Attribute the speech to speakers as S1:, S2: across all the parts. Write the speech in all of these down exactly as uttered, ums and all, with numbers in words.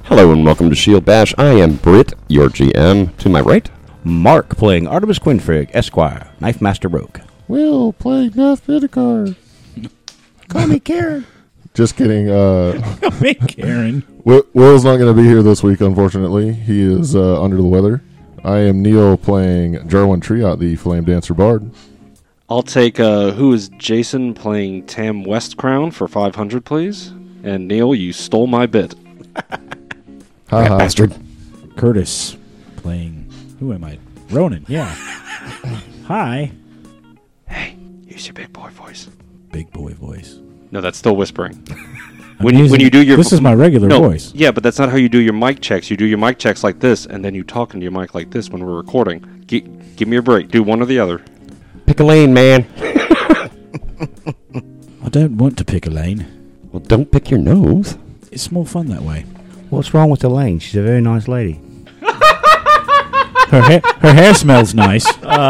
S1: Hello and welcome to Shield Bash. I am Britt, your G M. To my right,
S2: Mark playing Artemis Quinfrig, Esquire, Knife Master Rogue.
S3: Will playing Neth Vidicar.
S2: Call me Karen.
S3: Just kidding. Uh,
S4: Call me Karen.
S3: Will, Will's not going to be here this week, unfortunately. He is uh, under the weather. I am Neil playing Jarwin Triot, the Flame Dancer Bard.
S5: I'll take, uh, who is Jason playing Tam Westcrown for five hundred, please? And Neil, you stole my bit.
S3: Ha ha.
S1: bastard.
S4: Curtis playing, who am I? Ronan, yeah. Hi.
S5: Hey, use your big boy voice.
S4: Big boy voice.
S5: No, that's still whispering.
S4: I'm
S5: When you, when
S4: using-
S5: you do your
S4: This is my regular
S5: no,
S4: voice.
S5: Yeah, but that's not how you do your mic checks. You do your mic checks like this, and then you talk into your mic like this when we're recording. G- give me a break. Do one or the other.
S1: Pick a lane, man.
S4: I don't want to pick a lane.
S1: Well, don't pick your nose.
S4: It's more fun that way.
S2: What's wrong with Elaine? She's a very nice lady.
S4: Her, ha- her hair smells nice.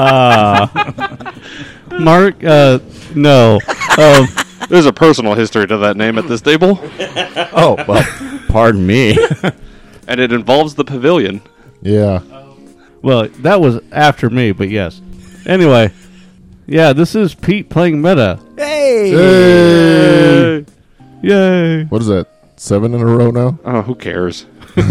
S6: Mark, uh, no. Um,
S5: There's a personal history to that name at this table,
S2: Oh, well, pardon me.
S5: and it involves the pavilion.
S3: Yeah.
S6: well, that was after me, but yes. Anyway, yeah, this is Pete playing meta.
S2: Hey!
S3: Hey!
S6: Yay!
S3: What is that? Seven in a row now?
S5: Oh, who cares?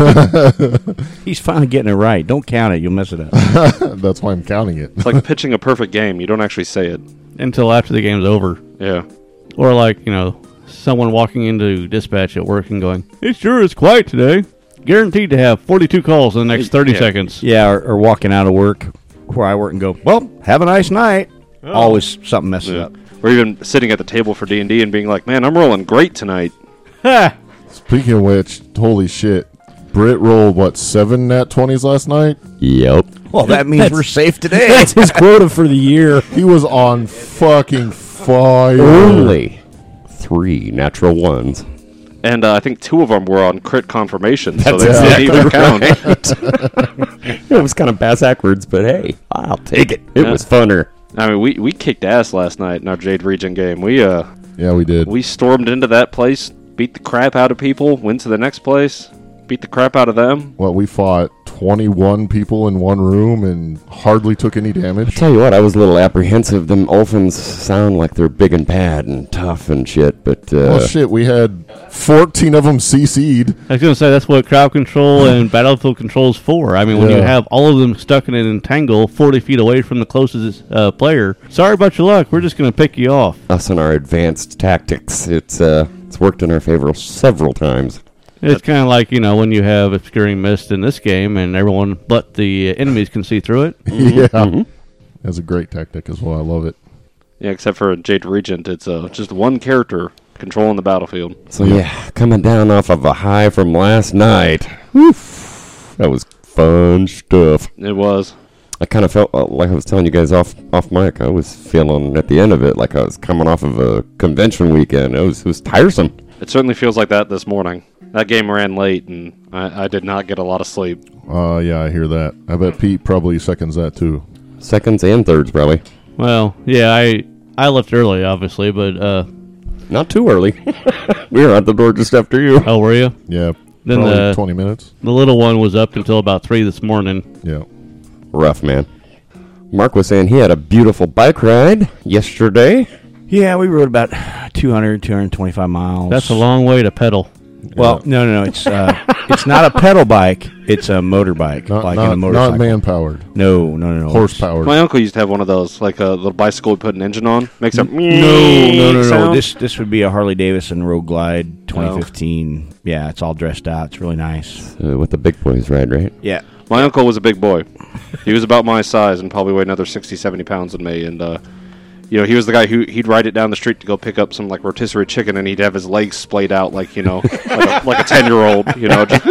S2: He's finally getting it right. Don't count it. You'll mess it up.
S3: That's why I'm counting it.
S5: It's like pitching a perfect game. You don't actually say it.
S6: Until after the game's over.
S5: Yeah.
S6: Or like, you know, someone walking into dispatch at work and going, "It sure is quiet today. Guaranteed to have forty-two calls in the next thirty
S5: Yeah.
S6: seconds.
S2: Yeah, or, or walking out of work where I work and go, well, have a nice night. Always something messes
S5: Yeah.
S2: up.
S5: Or even sitting at the table for D and D and being like, man, I'm rolling great tonight.
S6: Ha!
S3: Speaking of which, holy shit. Britt rolled, what, seven nat twenties last night?
S1: Yep.
S2: Well, that means
S4: That's-
S2: we're safe today.
S4: That's his quota for the year.
S3: He was on fucking fire.
S1: Only three natural ones.
S5: And uh, I think two of them were on crit confirmation, so
S1: That's
S5: they didn't even count.
S1: It was kind of bass backwards, but hey, I'll take it. It
S5: Yeah.
S1: was funner.
S5: I mean, we, we kicked ass last night in our Jade Region game. We uh
S3: Yeah, we did.
S5: we stormed into that place, beat the crap out of people, went to the next place, beat the crap out of them.
S3: Well, we fought twenty-one people in one room and hardly took any damage.
S1: Tell you what, I was a little apprehensive. Them Olfins sound like they're big and bad and tough and shit, but uh,
S3: Well, shit, we had fourteen of them C C'd.
S6: I was going to say, that's what crowd control and battlefield control is for. I mean, when you
S3: Yeah.
S6: have all of them stuck in an entangle forty feet away from the closest uh, player, sorry about your luck, we're just going to pick you off.
S1: us and our advanced tactics, it's uh, it's worked in our favor several times.
S6: It's kind of like, you know, when you have obscuring mist in this game and everyone but the enemies can see through it.
S3: Yeah. That's a great tactic as well. I love it.
S5: Yeah, except for Jade Regent, it's uh, just one character controlling the battlefield.
S1: So yeah, coming down off of a high from last night, whew, that was fun stuff.
S5: It was.
S1: I kind of felt uh, like I was telling you guys off off mic. I was feeling at the end of it like I was coming off of a convention weekend. It was it was tiresome.
S5: It certainly feels like that this morning. That game ran late, and I, I did not get a lot of sleep.
S3: Uh, yeah, I hear that. I bet Pete probably seconds that too.
S1: Seconds and thirds probably.
S6: Well, yeah, I I left early, obviously, but, uh,
S1: Not too early. We were at the door just after you.
S6: oh, were you?
S3: Yeah,
S6: Then
S3: probably
S6: the-
S3: twenty minutes.
S6: The little one was up until about three this morning.
S3: Yeah.
S1: Rough, man. Mark was saying he had a beautiful bike ride yesterday.
S2: Yeah, we rode about two hundred, two hundred twenty-five miles.
S6: That's a long way to pedal.
S2: Well, no, no, no. It's uh, it's not a pedal bike. It's a motorbike,
S3: Not,
S2: like
S3: not,
S2: in a motorcycle.
S3: not man-powered.
S2: No, no, no, no.
S3: Horse powered.
S5: My uncle used to have one of those, like a little bicycle we put an engine on. Makes a
S2: No, no, no, no.
S5: sound.
S2: This this would be a Harley Davidson Road Glide twenty fifteen. Yeah, it's all dressed out. It's really nice.
S1: Uh, what the big boys ride, right?
S2: Yeah.
S5: My uncle was a big boy. He was about my size and probably weighed another sixty, seventy pounds than me. And, uh, you know, he was the guy who he'd ride it down the street to go pick up some, like, rotisserie chicken, and he'd have his legs splayed out like, you know, like a, like a ten-year-old, you know, just,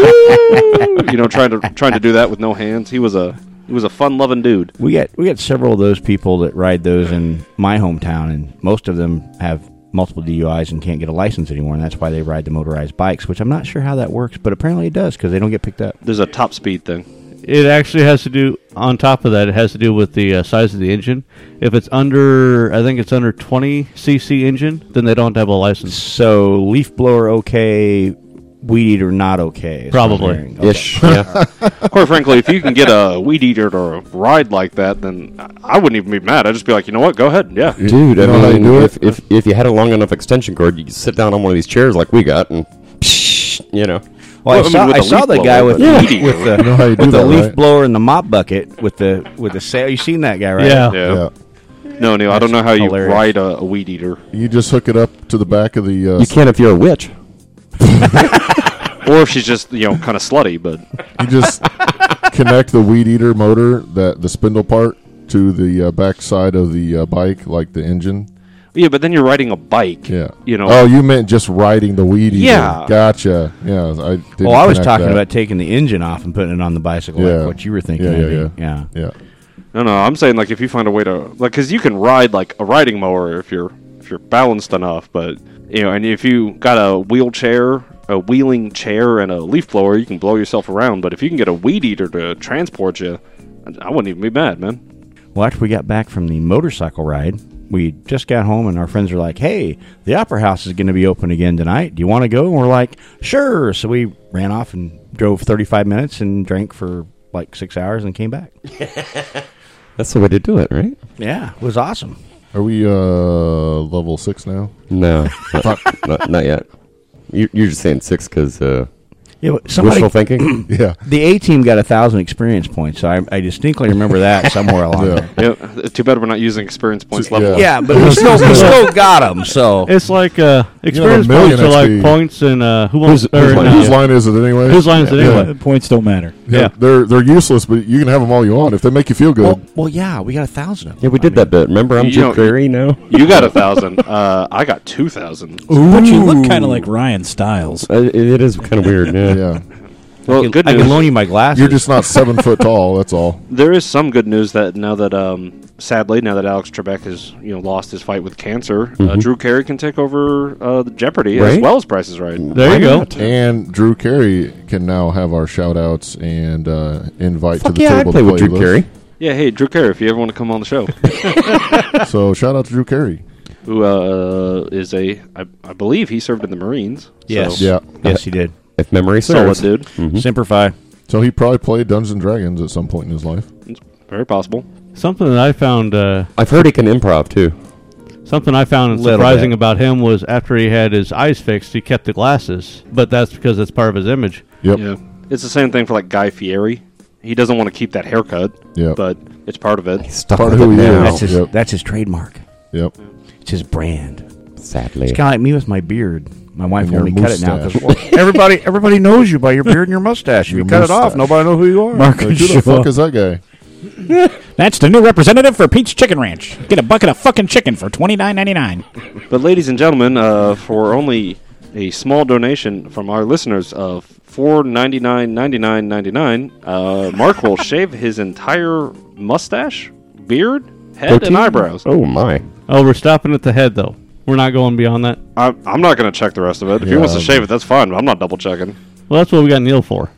S5: you know, trying to trying to do that with no hands. He was a he was a fun-loving dude.
S2: We got we got several of those people that ride those in my hometown, and most of them have multiple D U Is and can't get a license anymore, and that's why they ride the motorized bikes, which I'm not sure how that works, but apparently it does because they don't get picked up.
S5: There's a top speed thing.
S6: It actually has to do, on top of that, it has to do with the uh, size of the engine. If it's under, I think it's under twenty c c engine, then they don't have a license.
S2: So leaf blower okay, weed eater not okay? is
S6: Probably.
S2: what I'm hearing. Okay.
S1: Ish. Yeah.
S5: Quite frankly, if you can get a weed eater to ride like that, then I wouldn't even be mad. I'd just be like, you know what, go ahead. Yeah.
S3: You-
S1: Dude,
S3: you
S1: I
S3: know how you
S1: mean,
S3: do
S1: if,
S3: it?
S1: if if you had a long enough extension cord, you could sit down on one of these chairs like we got, and you know.
S2: Well,
S5: Well, I
S2: I
S5: mean,
S2: saw,
S5: with
S2: I
S5: a
S2: saw
S5: leaf
S2: the
S5: blower,
S2: guy with,
S5: but
S2: the,
S5: weed eater.
S2: with the
S3: You know how you do
S2: with the
S3: that,
S2: leaf
S3: right?
S2: blower and the mop bucket with the with the sail. You seen that guy, right?
S6: Yeah.
S5: Yeah.
S3: Yeah.
S5: No, Neil, I don't know how you
S2: hilarious.
S5: ride a, a weed eater.
S3: You just hook it up to the back of the. Uh,
S1: You can if you're a witch.
S5: Or if she's just, you know, kind of slutty, but
S3: You just connect the weed eater motor, that the spindle part, to the uh, back side of the uh, bike, like the engine.
S5: yeah, but then you're riding a bike.
S3: Yeah.
S5: You know.
S3: Oh, you meant just riding the weed eater.
S5: Yeah.
S3: Gotcha. Yeah. I didn't
S2: Well, I was
S3: connect
S2: talking
S3: that.
S2: about taking the engine off and putting it on the bicycle,
S3: Yeah.
S2: like what you were thinking.
S3: Yeah,
S2: I
S3: yeah,
S2: think. yeah.
S3: Yeah.
S5: No, no, I'm saying like if you find a way to like, because you can ride like a riding mower if you're if you're balanced enough, but you know, and if you got a wheelchair, a wheeling chair, and a leaf blower, you can blow yourself around. But if you can get a weed eater to transport you, I wouldn't even be mad, man.
S2: Well, after we got back from the motorcycle ride, we just got home and our friends were like, "Hey, the Opera House is going to be open again tonight. Do you want to go?" And we're like, "Sure." So we ran off and drove thirty-five minutes and drank for like six hours and came back.
S1: That's the way to do it, right?
S2: Yeah, it was awesome.
S3: Are we uh, level six now?
S1: No, not, not, not yet. You, you're just saying six because uh,
S2: Yeah, but somebody,
S1: wishful thinking.
S3: Yeah.
S2: the A team got a thousand experience points, so I, I distinctly remember that somewhere along
S3: Yeah.
S2: there.
S5: Yeah, too bad we're not using experience points
S3: Yeah.
S5: level.
S2: Yeah, but we still we still got them. So
S6: It's like uh, experience
S3: million
S6: points are like
S3: X P.
S6: points in uh, Who Wants
S1: Whose-
S6: or
S1: whose
S6: in,
S1: line-
S6: uh,
S3: Whose line is it anyway?
S6: Whose line is it
S3: Yeah.
S6: anyway?
S4: The points don't matter.
S3: Yeah,
S6: Yeah.
S3: they're they're useless, but you can have them all you want if they make you feel good.
S2: well, well, yeah, we got a thousand of them.
S1: Yeah, we did that bit. Remember, I'm
S5: You
S1: Jim
S5: know-
S1: Carrey now.
S5: You got a thousand. Uh, I got two thousand.
S4: But you look kind of like Ryan Stiles.
S1: Uh, it, it is kind of weird. Yeah.
S3: yeah,
S5: Well,
S2: I can,
S5: good
S2: I
S5: news.
S2: can loan you my glasses.
S3: you're just not seven foot tall. That's all.
S5: There is some good news that now that, um, sadly, now that Alex Trebek has you know lost his fight with cancer, uh, Drew Carey can take over uh, the Jeopardy as
S1: Right?
S5: well as Price is Right.
S6: There you go.
S3: And Drew Carey can now have our shout outs and uh, invite
S1: Fuck
S3: to the
S1: yeah, I'd
S3: table
S1: play
S3: to
S1: with Drew
S3: list.
S1: Carey.
S5: Yeah, hey, Drew Carey, if you ever want to come on the show,
S3: So shout out to Drew Carey.
S5: who uh, is a, I, I believe he served in the Marines.
S2: Yes.
S5: So,
S3: Yeah.
S2: yes, he did.
S1: If memory
S5: solid
S1: serves.
S5: dude.
S1: Mhm.
S2: Semper Fi.
S3: So he probably played Dungeons and Dragons at some point in his life.
S5: It's very possible.
S6: Something that I found uh,
S1: I've heard he can improv too.
S6: something I found
S2: Little
S6: surprising
S2: bit.
S6: about him was after he had his eyes fixed, he kept the glasses, but that's because it's part of his image.
S3: Yep.
S5: Yeah, it's the same thing for like Guy Fieri. He doesn't want to keep that haircut,
S3: Yep.
S5: but it's part of it.
S1: He's stuck
S3: Part
S1: with
S3: of
S1: it
S3: who he
S1: now.
S3: is.
S2: That's his.
S3: Yep.
S2: That's his trademark.
S3: Yep.
S2: It's his brand.
S1: Sadly.
S2: It's kind of like me with my beard. My wife
S3: And
S2: won't
S3: your
S2: me cut it now
S3: mustache.
S2: because everybody everybody knows you by your beard and your mustache. If you
S3: Your
S2: cut it off,
S3: mustache.
S2: nobody know who you are.
S4: Mark
S3: Like, who the fuck is that guy?
S4: That's the new representative for Pete's Chicken Ranch. Get a bucket of fucking chicken for twenty nine ninety nine.
S5: But ladies and gentlemen, uh, for only a small donation from our listeners of four ninety nine ninety nine ninety nine, uh, Mark will shave his entire mustache, beard, head,
S1: Goatee?
S5: and eyebrows.
S1: Oh my.
S6: Oh, we're stopping at the head though. We're not going beyond that.
S5: I, I'm not going to check the rest of it. If he
S3: Yeah,
S5: wants to
S3: um,
S5: shave it, that's fine. But I'm not double checking.
S6: Well, that's what we got Neil for.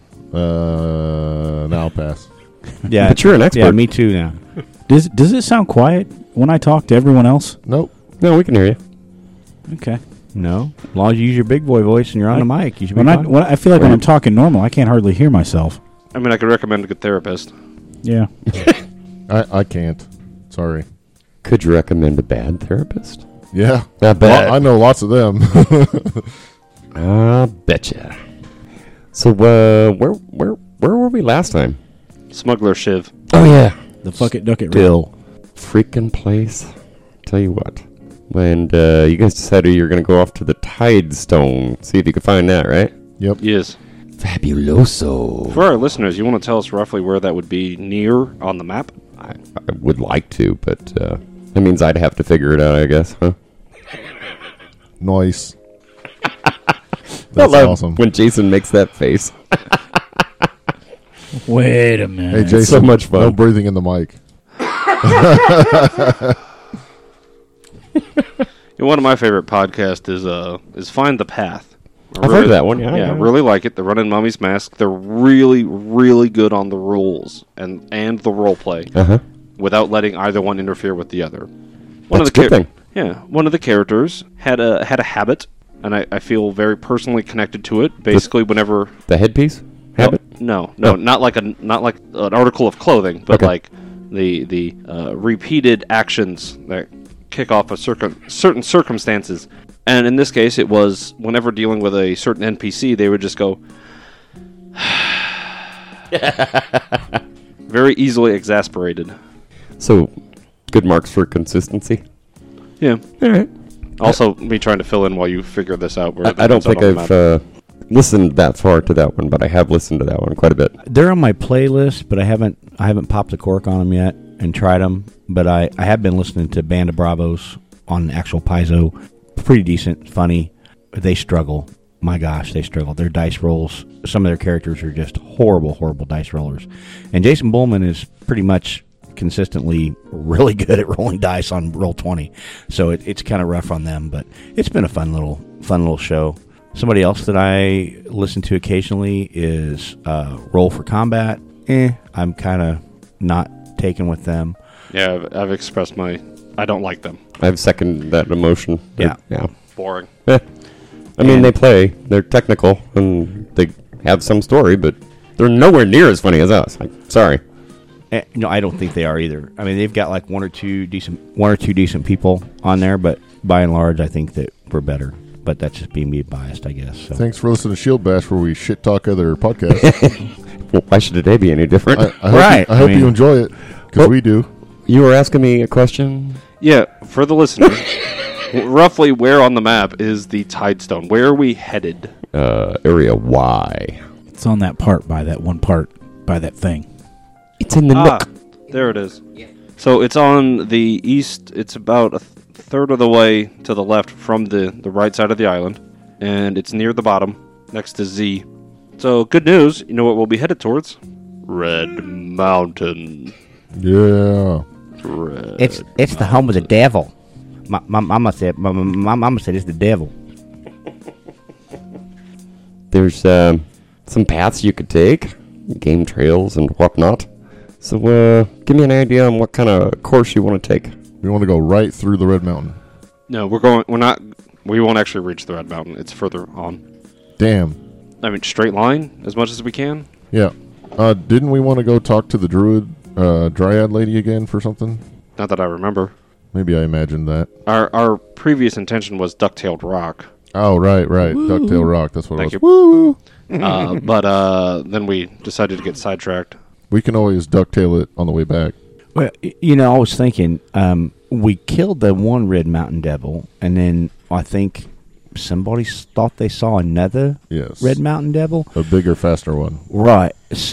S3: Uh, now I'll pass.
S2: Yeah,
S1: But you're an expert.
S2: Yeah, me too now.
S4: Does does it sound quiet when I talk to everyone else?
S3: Nope.
S1: No, we can hear you.
S4: Okay.
S2: No, as long as you use your big boy voice and you're on the mic, you should be
S4: When I
S2: fine.
S4: when I feel like when I'm talking normal, I can't hardly hear myself.
S5: I mean, I could recommend a good therapist.
S4: Yeah.
S3: I, I can't. Sorry.
S1: Could you recommend a bad therapist?
S3: Yeah.
S1: I bet.
S3: Well, I know lots of them.
S1: I betcha. So, uh, where, where, where were we last time?
S5: Smuggler Shiv.
S1: Oh yeah,
S4: The fuck it, duck it,
S2: Bill.
S1: freaking place. Tell you what. And uh, you guys decided you're gonna go off to the Tide Stone. See if you can find that, right?
S3: Yep.
S5: Yes.
S1: Fabuloso.
S5: For our listeners, you want to tell us roughly where that would be near on the map?
S1: I, I would like to, but uh, that means I'd have to figure it out, I guess, huh?
S3: Nice.
S1: I
S3: That's
S1: love
S3: awesome.
S1: when Jason makes that face.
S4: Wait a
S3: Hey,
S4: minute.
S3: Jason.
S1: so much fun.
S3: No breathing in the mic.
S5: You know, one of my favorite podcasts is uh is Find the Path. I
S1: I've heard of that one, yeah,
S5: Yeah,
S1: yeah.
S5: really like it. They're running Mummy's Mask. They're really, really good on the rules and and the role play
S1: Uh huh.
S5: without letting either one interfere with the other. One
S1: That's
S5: of
S1: a
S5: the
S1: good thing.
S5: Yeah, one of the characters had a had a habit and I, I feel very personally connected to it. Basically, whenever
S1: The headpiece habit.
S5: no, no,
S1: Oh.
S5: not like a not like an article of clothing, but
S1: Okay.
S5: like the the uh, repeated actions that kick off a circum- certain circumstances. And in this case, it was whenever dealing with a certain N P C, they would just go very easily exasperated.
S1: So, good marks for consistency.
S5: Yeah.
S1: All right.
S5: Also, me trying to fill in while you figure this out. Where
S1: I,
S5: it
S1: I don't
S5: comes out
S1: think
S5: on
S1: I've
S5: the map.
S1: uh, listened that far to that one, but I have listened to that one quite a bit.
S2: They're on my playlist, but I haven't I haven't popped the cork on them yet and tried them. But I, I have been listening to Band of Bravos on actual Paizo. Pretty decent, funny. They struggle. My gosh, they struggle. Their dice rolls, some of their characters are just horrible, horrible dice rollers. And Jason Bullman is pretty much consistently really good at rolling dice on Roll twenty. So it, it's kind of rough on them, but it's been a fun little fun little show. Somebody else that I listen to occasionally is uh, Roll for Combat. Eh, I'm kind of not taken with them.
S5: Yeah, I've, I've expressed my. I don't like them.
S1: I've seconded that emotion.
S2: Yeah.
S1: Yeah.
S5: Boring.
S1: Eh. I mean,
S2: And-
S1: they play. They're technical, and they have some story, but they're nowhere near as funny as us. Like, sorry.
S2: Eh, no, I don't think they are either. I mean, they've got like one or two decent, one or two decent people on there, but by and large, I think that we're better. But that's just being me biased, I guess. So.
S3: Thanks for listening to Shield Bash, where we shit talk other podcasts.
S1: Well, why should today be any different?
S3: I, I hope,
S2: Right,
S3: you, I hope
S2: I mean-
S3: you enjoy it, because
S1: Well-
S3: we do.
S1: You were asking me a question?
S5: Yeah, for the listeners, roughly where on the map is the Tidestone? Where are we headed?
S1: Uh, area Y.
S4: It's on that part by that one part by that thing.
S1: It's in the
S5: Ah,
S1: nook.
S5: there it is. So it's on the east. It's about a th- third of the way to the left from the, the right side of the island, and it's near the bottom, next to Z. So good news. You know what we'll be headed towards? Red Mountain.
S3: Yeah.
S5: Red.
S2: It's it's the home of the devil. My, my mama said. My, my, my mama said it's the devil.
S1: There's um, some paths you could take, game trails and whatnot. So, uh, give me an idea on what kind of course you want to take.
S3: We want to go right through the Red Mountain.
S5: No, we're going. We're not. We won't actually reach the Red Mountain. It's further on.
S3: Damn.
S5: I mean, straight line as much as we can.
S3: Yeah. Uh, didn't we want to go talk to the Druid uh, Dryad lady again for something?
S5: Not that I remember.
S3: Maybe I imagined that.
S5: Our our previous intention was Duck-tailed Rock,
S3: Oh, right, right. Ducktail Rock. That's what
S5: Thank
S3: it
S5: you.
S3: was. Woo!
S5: uh, but uh, then we decided to get sidetracked.
S3: We can always ducktail it on the way back.
S2: Well, y- you know, I was thinking, um, we killed the one Red Mountain Devil, and then I think somebody s- thought they saw another
S3: Yes.
S2: Red Mountain Devil.
S3: A bigger, faster one.
S2: Right.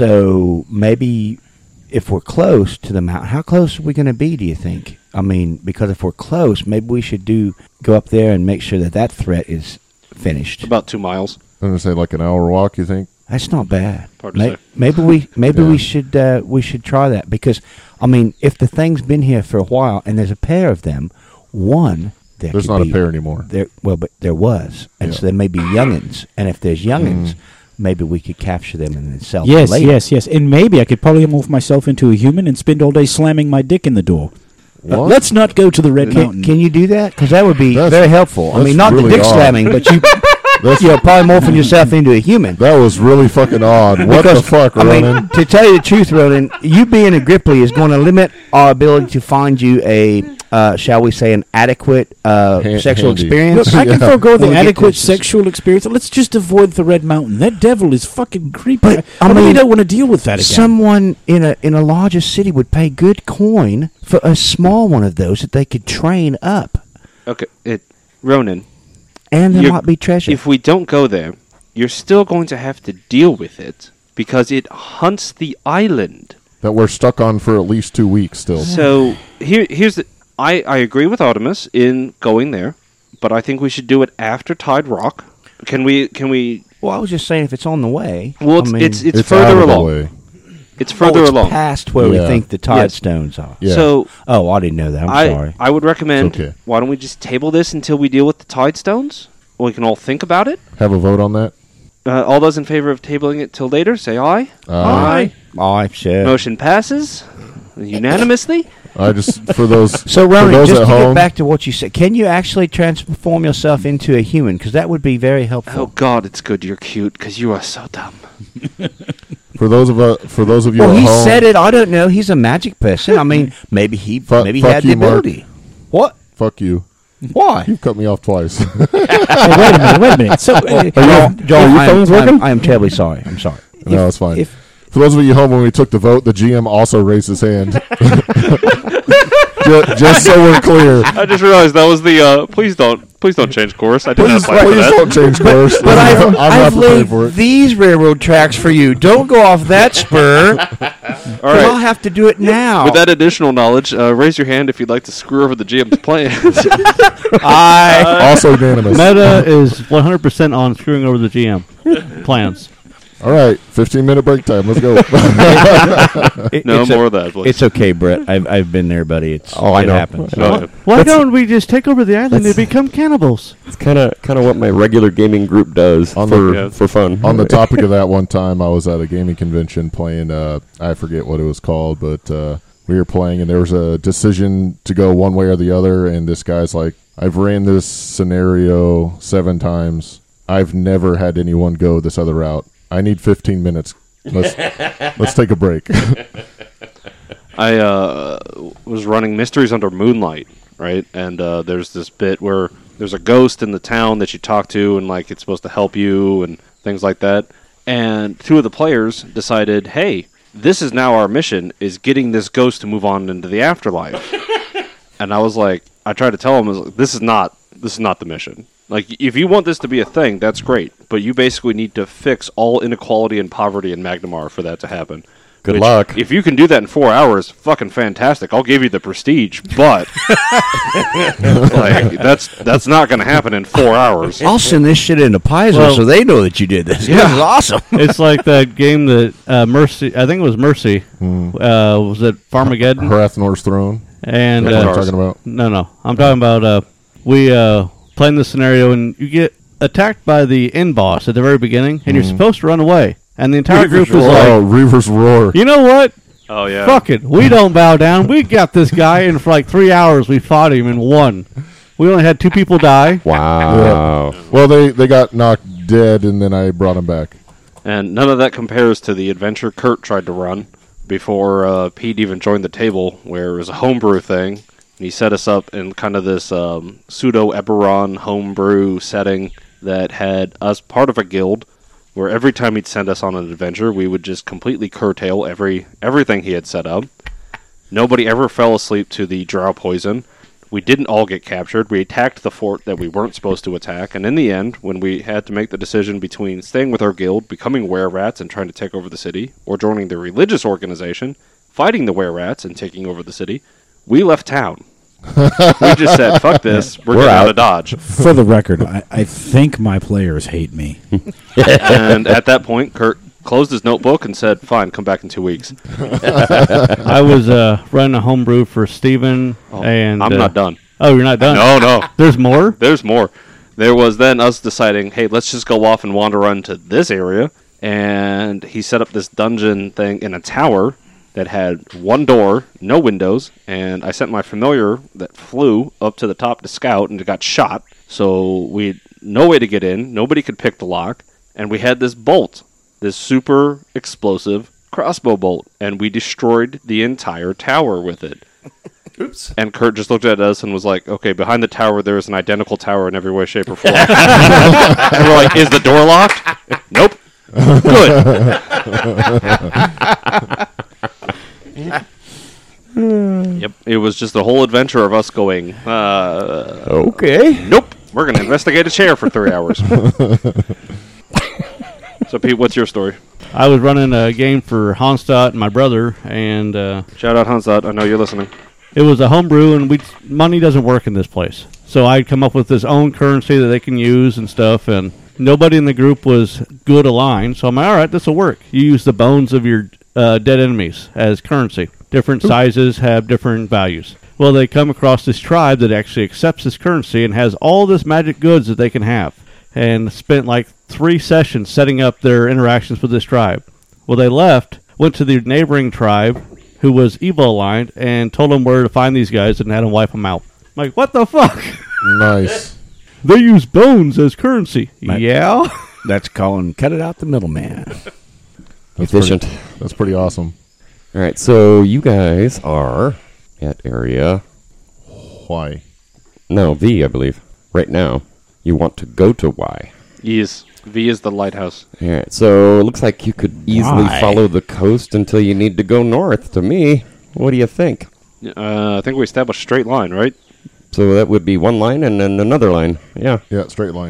S2: So maybe if we're close to the mountain, how close are we going to be, do you think? I mean, because if we're close, maybe we should do go up there and make sure that that threat is finished.
S5: About two miles.
S3: I'm going to say like an hour walk, you think?
S2: That's not bad.
S5: Hard to
S2: May-
S5: say.
S2: Maybe we maybe
S3: Yeah.
S2: we should uh, we should try that because I mean, if the thing's been here for a while and there's a pair of them, one there
S3: There's
S2: could
S3: not
S2: be-
S3: a pair anymore.
S2: There, well, but there was, and
S3: Yeah.
S2: so there may be youngins, and if there's youngins,
S3: Mm.
S2: maybe we could capture them and then sell
S4: Yes,
S2: them later.
S4: yes, yes. And maybe I could polymorph myself into a human and spend all day slamming my dick in the door. Uh,
S3: What?
S4: let's not go to the Red
S2: Can,
S4: Mountain.
S2: can you do that? Because that would be
S3: That's-
S2: very helpful. I
S3: that's
S2: mean, not
S3: really
S2: the dick
S3: odd.
S2: slamming, but you,
S3: That's,
S2: you're polymorphing yourself into a human.
S3: That was really fucking odd. What the fuck,
S2: I
S3: Ronan?
S2: mean, to tell you the truth, Ronan, you being a Gripply is going to limit our ability to find you a, uh, shall we say, an adequate uh,
S3: Han-
S2: sexual
S3: handy.
S2: experience.
S4: Look, I can
S3: Yeah.
S4: forego the
S2: When we get
S4: adequate
S2: to-
S4: sexual experience. Let's just avoid the Red Mountain. That devil is fucking creepy.
S2: But,
S4: I,
S2: I
S4: really
S2: mean,
S4: don't want to deal with that again.
S2: Someone in a in a larger city would pay good coin for a small one of those that they could train up,
S5: Okay, it Ronan.
S2: and there
S5: You're-
S2: might be treasure.
S5: If we don't go there, you're still going to have to deal with it because it hunts the island.
S3: that we're stuck on for at least two weeks still.
S5: So here, here's the. I, I agree with Artemis in going there, but I think we should do it after Tide Rock. Can we? Can we?
S2: well, I was just saying, if it's on the way,
S5: Well,
S2: I
S5: it's
S2: mean,
S5: it's, it's,
S3: It's
S5: further
S3: out of the
S5: along.
S3: way.
S5: It's
S2: oh,
S5: further
S2: it's
S5: along.
S2: past where we
S3: Yeah.
S2: think the tide stones are.
S3: Yeah.
S5: So
S2: Oh, I didn't know that. I'm
S5: I
S2: sorry.
S5: I would recommend.
S3: It's okay.
S5: Why don't we just table this until we deal with the Tide Stones? We can all think about it.
S3: Have a vote on that?
S5: Uh, all those in favor of tabling it till later, say aye.
S3: Aye.
S2: Oh, sure.
S5: Motion passes unanimously.
S3: I just for those
S2: So,
S3: for
S2: Ronan,
S3: those
S2: just
S3: at
S2: to
S3: home.
S2: get back to what you said, can you actually transform yourself into a human? Because that would be very helpful.
S5: Oh God, it's good you're cute because you are so dumb.
S3: For those of uh, for those of you
S2: Well,
S3: at
S2: he
S3: home,
S2: said it. I don't know. He's a magic person. I mean, maybe he
S3: Fuck-
S2: maybe he
S3: fuck
S2: had
S3: you,
S2: the
S3: Mark.
S2: ability. What?
S3: fuck you.
S2: Why?
S3: You cut me off twice.
S4: Hey, wait a minute. Wait a minute. So, uh,
S2: Joel, Joel,
S1: are your
S2: I am-
S1: phones
S2: I am-
S1: working?
S2: I am terribly sorry. I'm sorry.
S3: No, it's fine.
S2: If,
S3: For those of you at home, when we took the vote, the G M also raised his hand. just, just so we're clear.
S5: I just realized that was the. Uh, please don't, please don't change course. I did not
S3: Please,
S5: plan for
S3: please
S5: that.
S3: don't change course.
S2: but I've,
S3: I'm not
S2: I've
S3: prepared
S2: laid
S3: for it.
S2: these railroad tracks for you. Don't go off that spur.
S5: All
S2: I'll
S5: right.
S2: have to do it now.
S5: With that additional knowledge, uh, raise your hand if you'd like to screw over the G M's plans.
S2: I
S3: Also unanimous.
S6: Meta is one hundred percent on screwing over the G M plans.
S3: All right, fifteen minute break time. Let's go.
S2: it-
S5: no
S2: it's
S5: more
S2: a-
S5: of that, please.
S2: It's okay, Brett. I've I've been there, buddy. It's
S1: Oh, I
S2: it
S1: know.
S2: happens.
S1: I know.
S5: Oh, yeah.
S6: Why
S1: That's-
S6: don't we just take over the island and
S1: that's-
S6: become cannibals?
S1: It's kind of kind of what my regular gaming group does
S3: On
S1: for
S3: the-
S5: Yeah.
S1: for fun.
S3: On the topic of that, one time I was at a gaming convention playing. Uh, I forget what it was called, but uh, we were playing, and there was a decision to go one way or the other. And this guy's like, "I've ran this scenario seven times. I've never had anyone go this other route. I need fifteen minutes. Let's let's take a break."
S5: I uh, was running Mysteries Under Moonlight, right? And uh, there's this bit where there's a ghost in the town that you talk to, and like it's supposed to help you and things like that. And two of the players decided, hey, this is now our mission: is getting this ghost to move on into the afterlife. And I was like, I tried to tell him, this is not this is not the mission. Like, if you want this to be a thing, that's great. But you basically need to fix all inequality and poverty in Magnamar for that to happen.
S1: Good
S5: Which,
S1: luck.
S5: If you can do that in four hours, fucking fantastic. I'll give you the prestige, but like that's that's not going to happen in four hours.
S2: I'll send this shit into Paizo
S6: Well-
S2: so they know that you did this.
S5: Yeah.
S2: This is awesome.
S6: It's like that game that uh, Mercy, I think it was Mercy, uh, was it Farmageddon?
S3: Harathnor's throne.
S6: And
S3: That's what
S6: uh,
S3: I'm talking about.
S6: no, no, I'm talking about uh, we uh, playing this scenario and you get attacked by the end boss at the very beginning, and you're supposed to run away, and the entire group is
S3: Oh,
S6: like,
S3: Reaver's Roar.
S6: you know what?
S5: Oh yeah.
S6: Fuck it. We don't bow down. We got this guy, and for like three hours we fought him and won. We only had two people die.
S1: Wow.
S3: Well, they, they got knocked dead, and then I brought them back.
S5: And none of that compares to the adventure Kurt tried to run before uh, Pete even joined the table, where it was a homebrew thing. And he set us up in kind of this um, pseudo-Eberron homebrew setting that had us part of a guild, where every time he'd send us on an adventure, we would just completely curtail every everything he had set up. Nobody ever fell asleep to the drow poison. We didn't all get captured. We attacked the fort that we weren't supposed to attack, and in the end, when we had to make the decision between staying with our guild, becoming were-rats and trying to take over the city, or joining the religious organization, fighting the were-rats and taking over the city, we left town. We just said, fuck this, we're,
S1: We're
S5: getting out
S1: out.
S5: of Dodge.
S4: For the record, I, I think my players hate me.
S5: And at that point, Kurt closed his notebook and said, fine, come back in two weeks.
S6: I was uh, running a homebrew for Steven, and
S5: I'm
S6: uh,
S5: not done.
S6: Oh, you're not done?
S5: No, no.
S6: There's more?
S5: There's more. There was then us deciding, hey, let's just go off and wander on to this area. And he set up this dungeon thing in a tower that had one door, no windows. And I sent my familiar that flew up to the top to scout and it got shot. So we had no way to get in. Nobody could pick the lock. And we had this bolt, this super explosive crossbow bolt. And we destroyed the entire tower with it. Oops. And Kurt just looked at us and was like, okay, behind the tower there is an identical tower in every way, shape, or form. And we're like, is the door locked? Nope. Good. Yep. It was just the whole adventure of us going, uh,
S1: Okay.
S5: nope, we're going to investigate a chair for three hours. So, Pete, what's your story?
S6: I was running a game for Hanstat and my brother, and uh,
S5: Shout out Hansat. I know you're listening.
S6: it was a homebrew, and we money doesn't work in this place. So I'd come up with this own currency that they can use and stuff, and nobody in the group was good aligned. So I'm like, all right, this will work. You use the bones of your uh, dead enemies as currency. Different sizes have different values. Well, they come across this tribe that actually accepts this currency and has all this magic goods that they can have, and spent like three sessions setting up their interactions with this tribe. Well, they left, went to the neighboring tribe, who was Evo aligned and told him where to find these guys and had him wipe them out. I'm like, what the fuck?
S3: Nice.
S6: They use bones as currency.
S2: Right.
S6: Yeah.
S2: That's calling cut it out the middleman.
S3: That's
S1: Efficient.
S3: Pretty, that's pretty awesome.
S1: All right, so you guys are at area
S3: Why?
S1: no V, I believe. Right now, you want to go to Y.
S5: Yes. V is the lighthouse.
S1: All right, so it looks like you could easily
S4: Why?
S1: follow the coast until you need to go north. To me, what do you think?
S5: Uh, I think we established straight line, right?
S1: So that would be one line and then another line. Yeah,
S3: Yeah, straight line.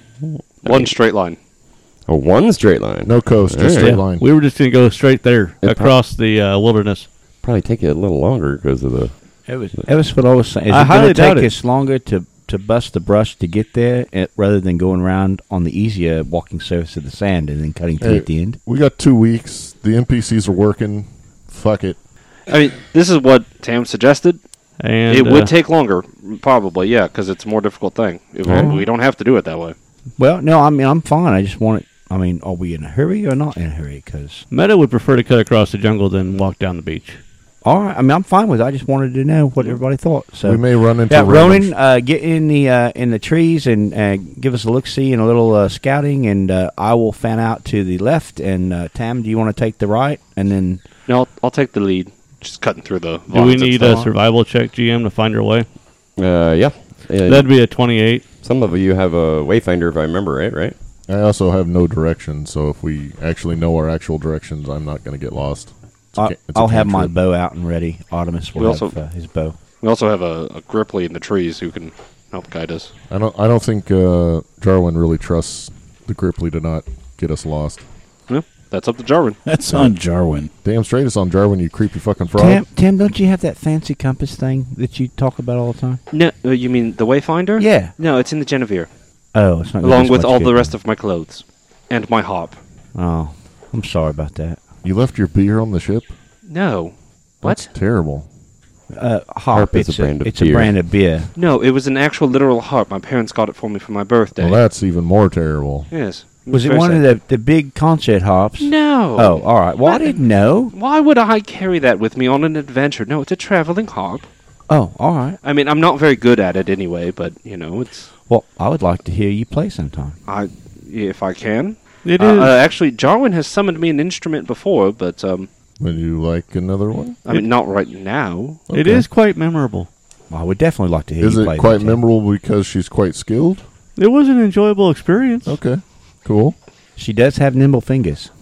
S5: One straight line.
S1: a one straight line.
S3: No coast, just
S1: Alright.
S3: straight
S6: Yeah,
S3: line.
S6: we were just going to go straight there
S1: It
S6: across the uh, wilderness.
S1: Probably take you a little longer because of the.
S2: It was. That was what I was saying. Is
S6: I
S2: it
S6: highly
S2: going to
S6: doubt
S2: take
S6: it.
S2: us longer to, to bust the brush to get there eh, rather than going around on the easier walking surface of the sand and then cutting through
S3: Hey,
S2: at the end?
S3: we got two weeks. The N P Cs are working. Fuck it.
S5: I mean, this is what Tam suggested.
S6: And
S5: it
S6: uh,
S5: would take longer, probably, yeah, because it's a more difficult thing. It,
S1: Alright.
S5: We don't have to do it that way.
S2: Well, no, I mean, I'm fine. I just want it. I mean, are we in a hurry or not in a hurry? Because,
S6: Meta would prefer to cut across the jungle than walk down the beach.
S2: all right, I mean, I'm fine with it. I just wanted to know what everybody thought. So
S3: we may run into
S2: yeah,
S3: randoms.
S2: Ronan, uh, get in the uh, in the trees and uh, give us a look see and a little uh, scouting, and uh, I will fan out to the left. And uh, Tam, do you want to take the right? And then
S5: No, I'll, I'll take the lead. Just cutting through the.
S6: Do we
S5: vines and
S6: need a
S5: stuff.
S6: survival check, G M, to find our way?
S1: Uh, yeah. Yeah,
S6: That'd be a twenty-eight.
S1: some of you have a wayfinder, if I remember right. Right.
S3: I also have no direction, so if we actually know our actual directions, I'm not going to get lost. It's a
S2: I,
S3: ca- it's a
S2: I'll have my
S3: cantrip.
S2: bow out and ready. Artemis will
S5: We
S2: have
S5: also-
S2: uh, his bow.
S5: We also have a, a Gripply in the trees who can help guide us.
S3: I don't. I don't think uh, Jarwin really trusts the Gripply to not get us lost.
S5: Yeah, that's up to Jarwin.
S4: That's on Jarwin.
S3: Damn straight, it's on Jarwin. You creepy fucking fraud.
S2: Tam, Tam, don't you have that fancy compass thing that you talk about all the time?
S5: No, uh, you mean the Wayfinder?
S2: Yeah.
S5: No, it's in the Genevieve,
S2: Oh, it's not.
S5: along with all the rest of my clothes and my hop.
S2: Oh, I'm sorry about that.
S3: You left your beer on the ship.
S5: No. What?
S3: That's terrible.
S2: Uh, harp.
S1: Harp is
S2: it's
S1: a brand of
S2: it's a
S1: beer.
S2: brand of beer.
S5: No, it was an actual literal harp. My parents got it for me for my birthday.
S3: Well, that's even more terrible.
S5: yes.
S2: Was it
S5: very
S2: one
S5: sad.
S2: of the, the big concert harps?
S5: No.
S2: Oh, all right. Well, I
S5: What?
S2: didn't know.
S5: Why would I carry that with me on an adventure? No, it's a traveling harp.
S2: Oh, all right.
S5: I mean, I'm not very good at it anyway, but you know, it's
S2: Well, I would like to hear you play sometime.
S5: I if I can.
S6: It
S5: Uh,
S6: is.
S5: uh, actually, Jarwin has summoned me an instrument before, but um,
S3: Would you like another one?
S5: I mean, not right now.
S6: It
S3: Okay.
S6: is quite memorable.
S2: I would definitely like to hear
S3: Is
S2: you
S3: it
S2: play.
S3: quite
S2: that, Tam.
S3: memorable because she's quite skilled?
S6: It was an enjoyable experience.
S3: Okay, cool.
S2: She does have nimble fingers.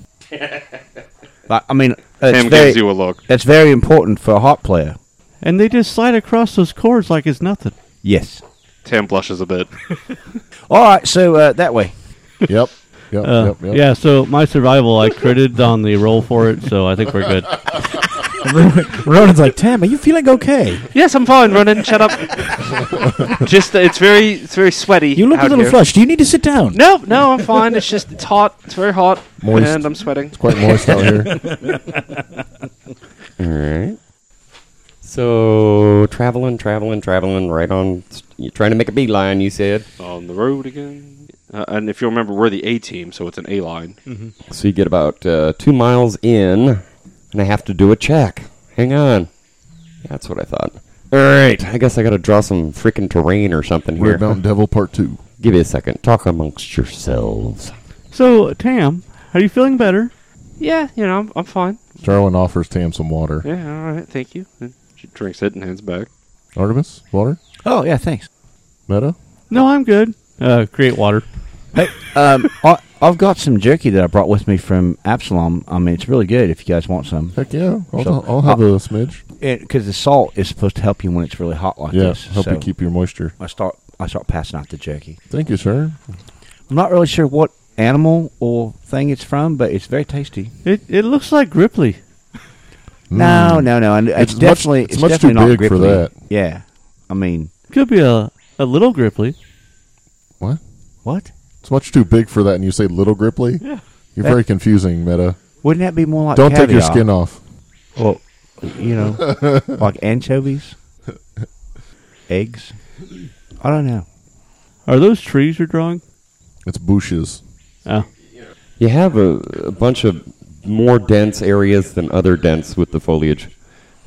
S2: I I mean,
S5: Tam
S2: that's very,
S5: gives you a look.
S2: that's very important for a harp player.
S6: And they just slide across those chords like it's nothing.
S2: Yes.
S5: Tam blushes a bit.
S2: All right, so uh, that way.
S3: Yep. Yep.
S6: Uh,
S3: yep. Yep.
S6: Yeah, so my survival, I critted on the roll for it, so I think we're good.
S4: Ronan's like, Tam, are you feeling okay?
S5: Yes, I'm fine, Ronan. Shut up. Just uh, it's very it's very sweaty.
S4: You look a
S5: out
S4: little
S5: here.
S4: flushed. Do you need to sit down?
S5: No, no, I'm fine. It's just it's hot. It's very hot,
S3: Moist.
S5: and I'm sweating.
S3: Quite moist out here.
S1: All right. So traveling, traveling, traveling, right on. You're trying to make a beeline. You said.
S5: On the road again. Uh, and if you remember, we're the A team, so it's an A line.
S1: So you get about uh, two miles in, and I have to do a check. Hang on. Yeah, that's what I thought. All right. I guess I got to draw some freaking terrain or something
S3: Weird
S1: here.
S3: Mountain Devil Part Two.
S1: Give me a second. Talk amongst yourselves.
S6: So, Tam, are you feeling better?
S5: Yeah, you know, I'm, I'm fine.
S3: Jarwin offers Tam some water.
S5: Yeah, all right, thank you. And she drinks it and hands it back.
S3: Artemis, water.
S2: Oh, yeah, thanks.
S3: Meta.
S6: No, I'm good. Uh, create water.
S2: Hey, um, I, I've got some jerky that I brought with me from Absalom. I mean, it's really good if you guys want some.
S3: Heck yeah. I'll,
S2: So-
S3: I'll have a smidge.
S2: Because the salt is supposed to help you when it's really hot like
S3: Yeah,
S2: this.
S3: help
S2: so
S3: you keep your moisture.
S2: I start I start passing out the jerky.
S3: Thank you, sir.
S2: I'm not really sure what animal or thing it's from, but it's very tasty.
S6: It it looks like Gripply.
S2: No, no, no. and It's,
S3: It's much-
S2: definitely
S3: it's
S2: it's,
S3: much
S2: definitely
S3: too
S2: not
S3: big for
S2: Gripply.
S3: that.
S2: Yeah, I mean,
S6: Could be a, a little Gripply.
S3: What?
S2: what?
S3: It's much too big for that, and you say little Gripply?
S6: Yeah.
S3: You're very confusing, Meta.
S2: Wouldn't that be more like
S3: Don't take your
S2: caviar?
S3: skin off.
S2: Well, you know, like anchovies, eggs. I don't know.
S6: Are those trees you're drawing?
S3: It's bushes.
S6: Oh.
S1: You have a, a bunch of more dense areas than other dense with the foliage.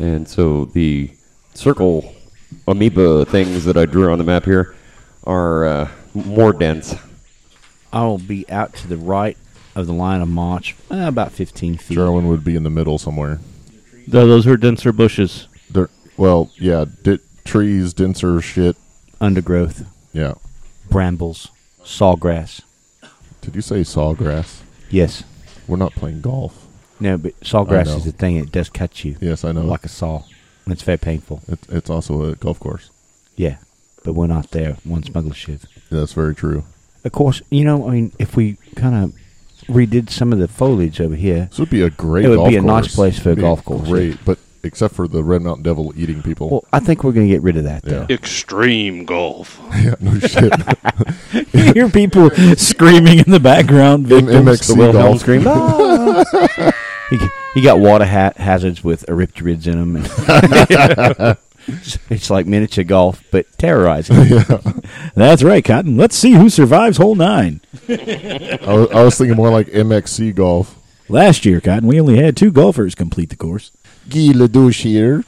S1: And so the circle amoeba things that I drew on the map here are uh, more dense.
S2: I'll be out to the right of the line of march, uh, about fifteen feet.
S3: Jarwin would be in the middle somewhere.
S6: Th- Those are denser bushes.
S3: They're, well, yeah, di- trees, denser shit.
S2: Undergrowth,
S3: Yeah.
S2: brambles, sawgrass.
S3: Did you say sawgrass?
S2: Yes.
S3: We're not playing golf.
S2: No, but sawgrass
S3: know.
S2: is the thing. It does cut you.
S3: Yes, I know.
S2: Like a saw. And it's very painful.
S3: It's, it's also a golf course.
S2: Yeah. But we're not there. One smuggler shiv.
S3: That's very true.
S2: Of course, you know, I mean, if we kind of redid some of the foliage over here,
S3: This would be a great
S2: It would
S3: golf
S2: be a nice
S3: course.
S2: place for a
S3: It'd be
S2: golf course,
S3: Great, but except for the Red Mountain Devil eating people.
S2: well, I think we're going to get rid of that, though.
S5: Extreme golf.
S3: yeah, no shit.
S4: You hear people screaming in the background.
S3: M-
S4: victims.
S3: M X C
S1: The Wilhelm
S3: golf.
S1: scream. "Ah!"
S2: He, he got water ha- hazards with erythrids in them. And it's like miniature golf, but terrorizing.
S4: That's right, Cotton. Let's see who survives hole nine.
S3: I, was, I was thinking more like M X C golf.
S4: Last year, Cotton, we only had two golfers complete the course.
S3: Guy Ledouche here.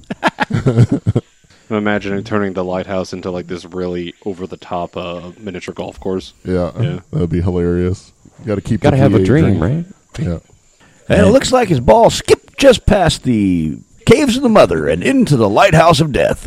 S5: I'm imagining turning the lighthouse into like this really over-the-top uh, miniature golf course.
S3: Yeah,
S5: Yeah.
S3: that'd be hilarious. You got to keep.
S1: Gotta
S3: the
S1: have a
S3: V eight
S1: dream,
S3: drink.
S1: right?
S3: Yeah.
S2: And it looks like his ball skipped just past the Caves of the Mother and into the Lighthouse of Death.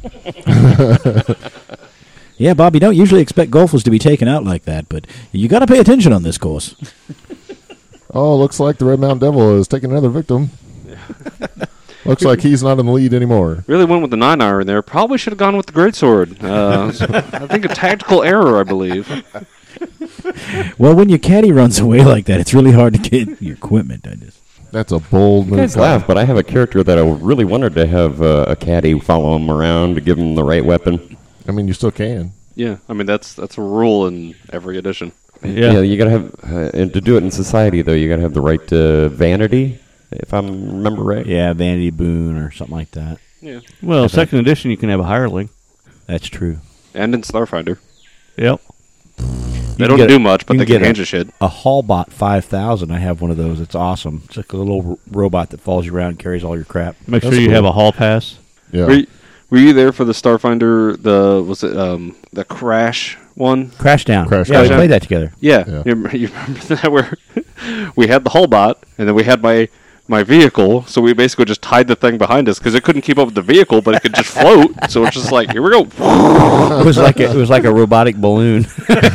S4: Yeah, Bob, you don't usually expect golfers to be taken out like that, but you got to pay attention on this course.
S3: Oh, looks like the Red Mountain Devil is taking another victim. Looks like he's not in the lead anymore.
S5: Really went with the nine iron there. Probably should have gone with the greatsword. Uh, I think a tactical error, I believe.
S4: Well, when your caddy runs away like that, it's really hard to get your equipment. I just
S3: That's a bold
S1: You
S3: move.
S1: guys laugh, but I have a character that I really wanted to have uh, a caddy follow him around to give him the right weapon.
S3: I mean, you still can.
S5: Yeah, I mean that's that's a rule in every edition.
S4: Yeah.
S1: you gotta have, uh, and to do it in society though, you gotta have the right uh, vanity, if I remember right.
S2: Yeah, Vanity Boone or something like that.
S5: Yeah,
S6: Well, second edition, you can have a hireling.
S2: That's true.
S5: and in Starfinder,
S6: Yep.
S5: they
S2: can
S5: don't
S2: get
S5: do
S2: a-
S5: much, but
S2: you
S5: they
S2: can
S5: can
S2: get
S5: hand
S2: a-
S5: you shit.
S2: A Hallbot five thousand, I have one of those. It's awesome. It's like a little r- robot that follows you around and carries all your crap.
S6: Make
S3: That's
S6: sure you
S3: cool.
S6: have a hall pass.
S3: Yeah.
S5: Were you, were you there for the Starfinder? The was it um the crash one?
S2: Crash Down.
S3: Crash
S2: yeah, we
S5: Down.
S2: played that together.
S5: Yeah,
S3: Yeah.
S5: You, remember, you remember that where we had the hull bot and then we had my my vehicle, so we basically just tied the thing behind us because it couldn't keep up with the vehicle, but it could just float. So it's just like, here we go.
S2: It was like a, it was like a robotic balloon.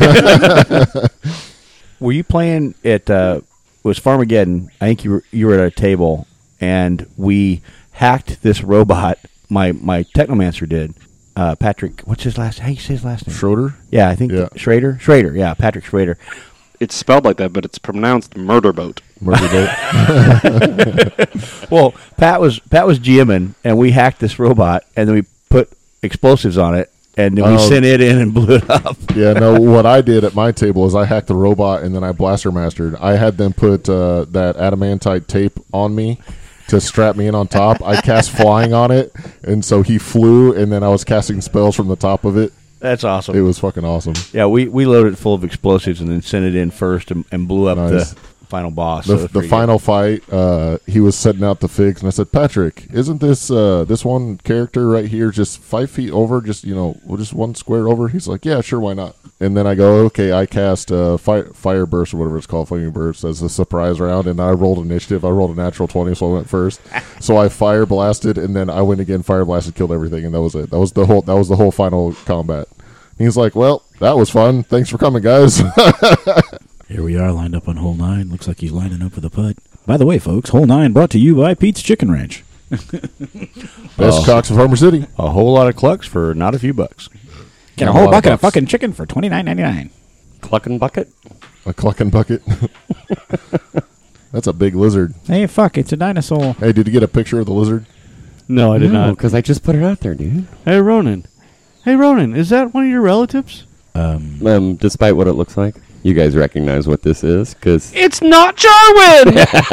S2: Were you playing at uh, it was Farmageddon? I think you were, you were at a table, and we hacked this robot. My my Technomancer did. Uh, Patrick, what's his last? How do you say his last name?
S3: Schroeder?
S2: Yeah, I think
S3: Yeah.
S2: Schrader. Schrader. Yeah, Patrick Schrader.
S5: It's spelled like that, but it's pronounced murder boat.
S3: Murder boat.
S2: Well, Pat was Pat was GMing, and we hacked this robot, and then we put explosives on it, and then we
S3: Oh.
S2: sent it in and blew it up.
S3: Yeah, no, what I did at my table is I hacked the robot and then I blaster mastered. I had them put uh, that adamantite tape on me to strap me in on top. I cast flying on it, and so he flew, and then I was casting spells from the top of it.
S2: That's awesome.
S3: It was fucking awesome.
S2: Yeah, we, we loaded it full of explosives and then sent it in first and, and blew up
S3: Nice.
S2: the final boss.
S3: The,
S2: so it's
S3: the
S2: pretty
S3: final fight, uh, he was setting out the figs, and I said, "Patrick, isn't this uh, this one character right here just five feet over? Just you know, just one square over?" He's like, "Yeah, sure, why not?" And then I go, "Okay, I cast uh, fire, fire burst or whatever it's called, flaming burst as a surprise round, and I rolled initiative. I rolled a natural twenty, so I went first. So I fire blasted, and then I went again, fire blasted, killed everything, and that was it. That was the whole. That was the whole final combat." He's like, "Well, that was fun. Thanks for coming, guys."
S4: Here we are, lined up on hole nine. Looks like he's lining up for the putt. By the way, folks, hole nine brought to you by Pete's Chicken Ranch.
S3: Best cocks of Homer City.
S2: A whole lot of clucks for not a few bucks.
S4: Get
S3: Not
S4: a
S3: a
S4: whole
S3: lot of
S4: bucket of
S3: bucks.
S4: fucking chicken for twenty nine ninety nine.
S1: Clucking bucket?
S3: A clucking bucket. That's a big lizard.
S4: Hey, fuck! It's a dinosaur.
S3: Hey, did you get a picture of the lizard?
S6: No, I did not.
S1: because I just put it out there, dude.
S6: Hey, Ronan. Hey, Ronan, is that one of your relatives?
S4: Um,
S1: Um, despite what it looks like, you guys recognize what this is, because
S5: It's not Jarwin!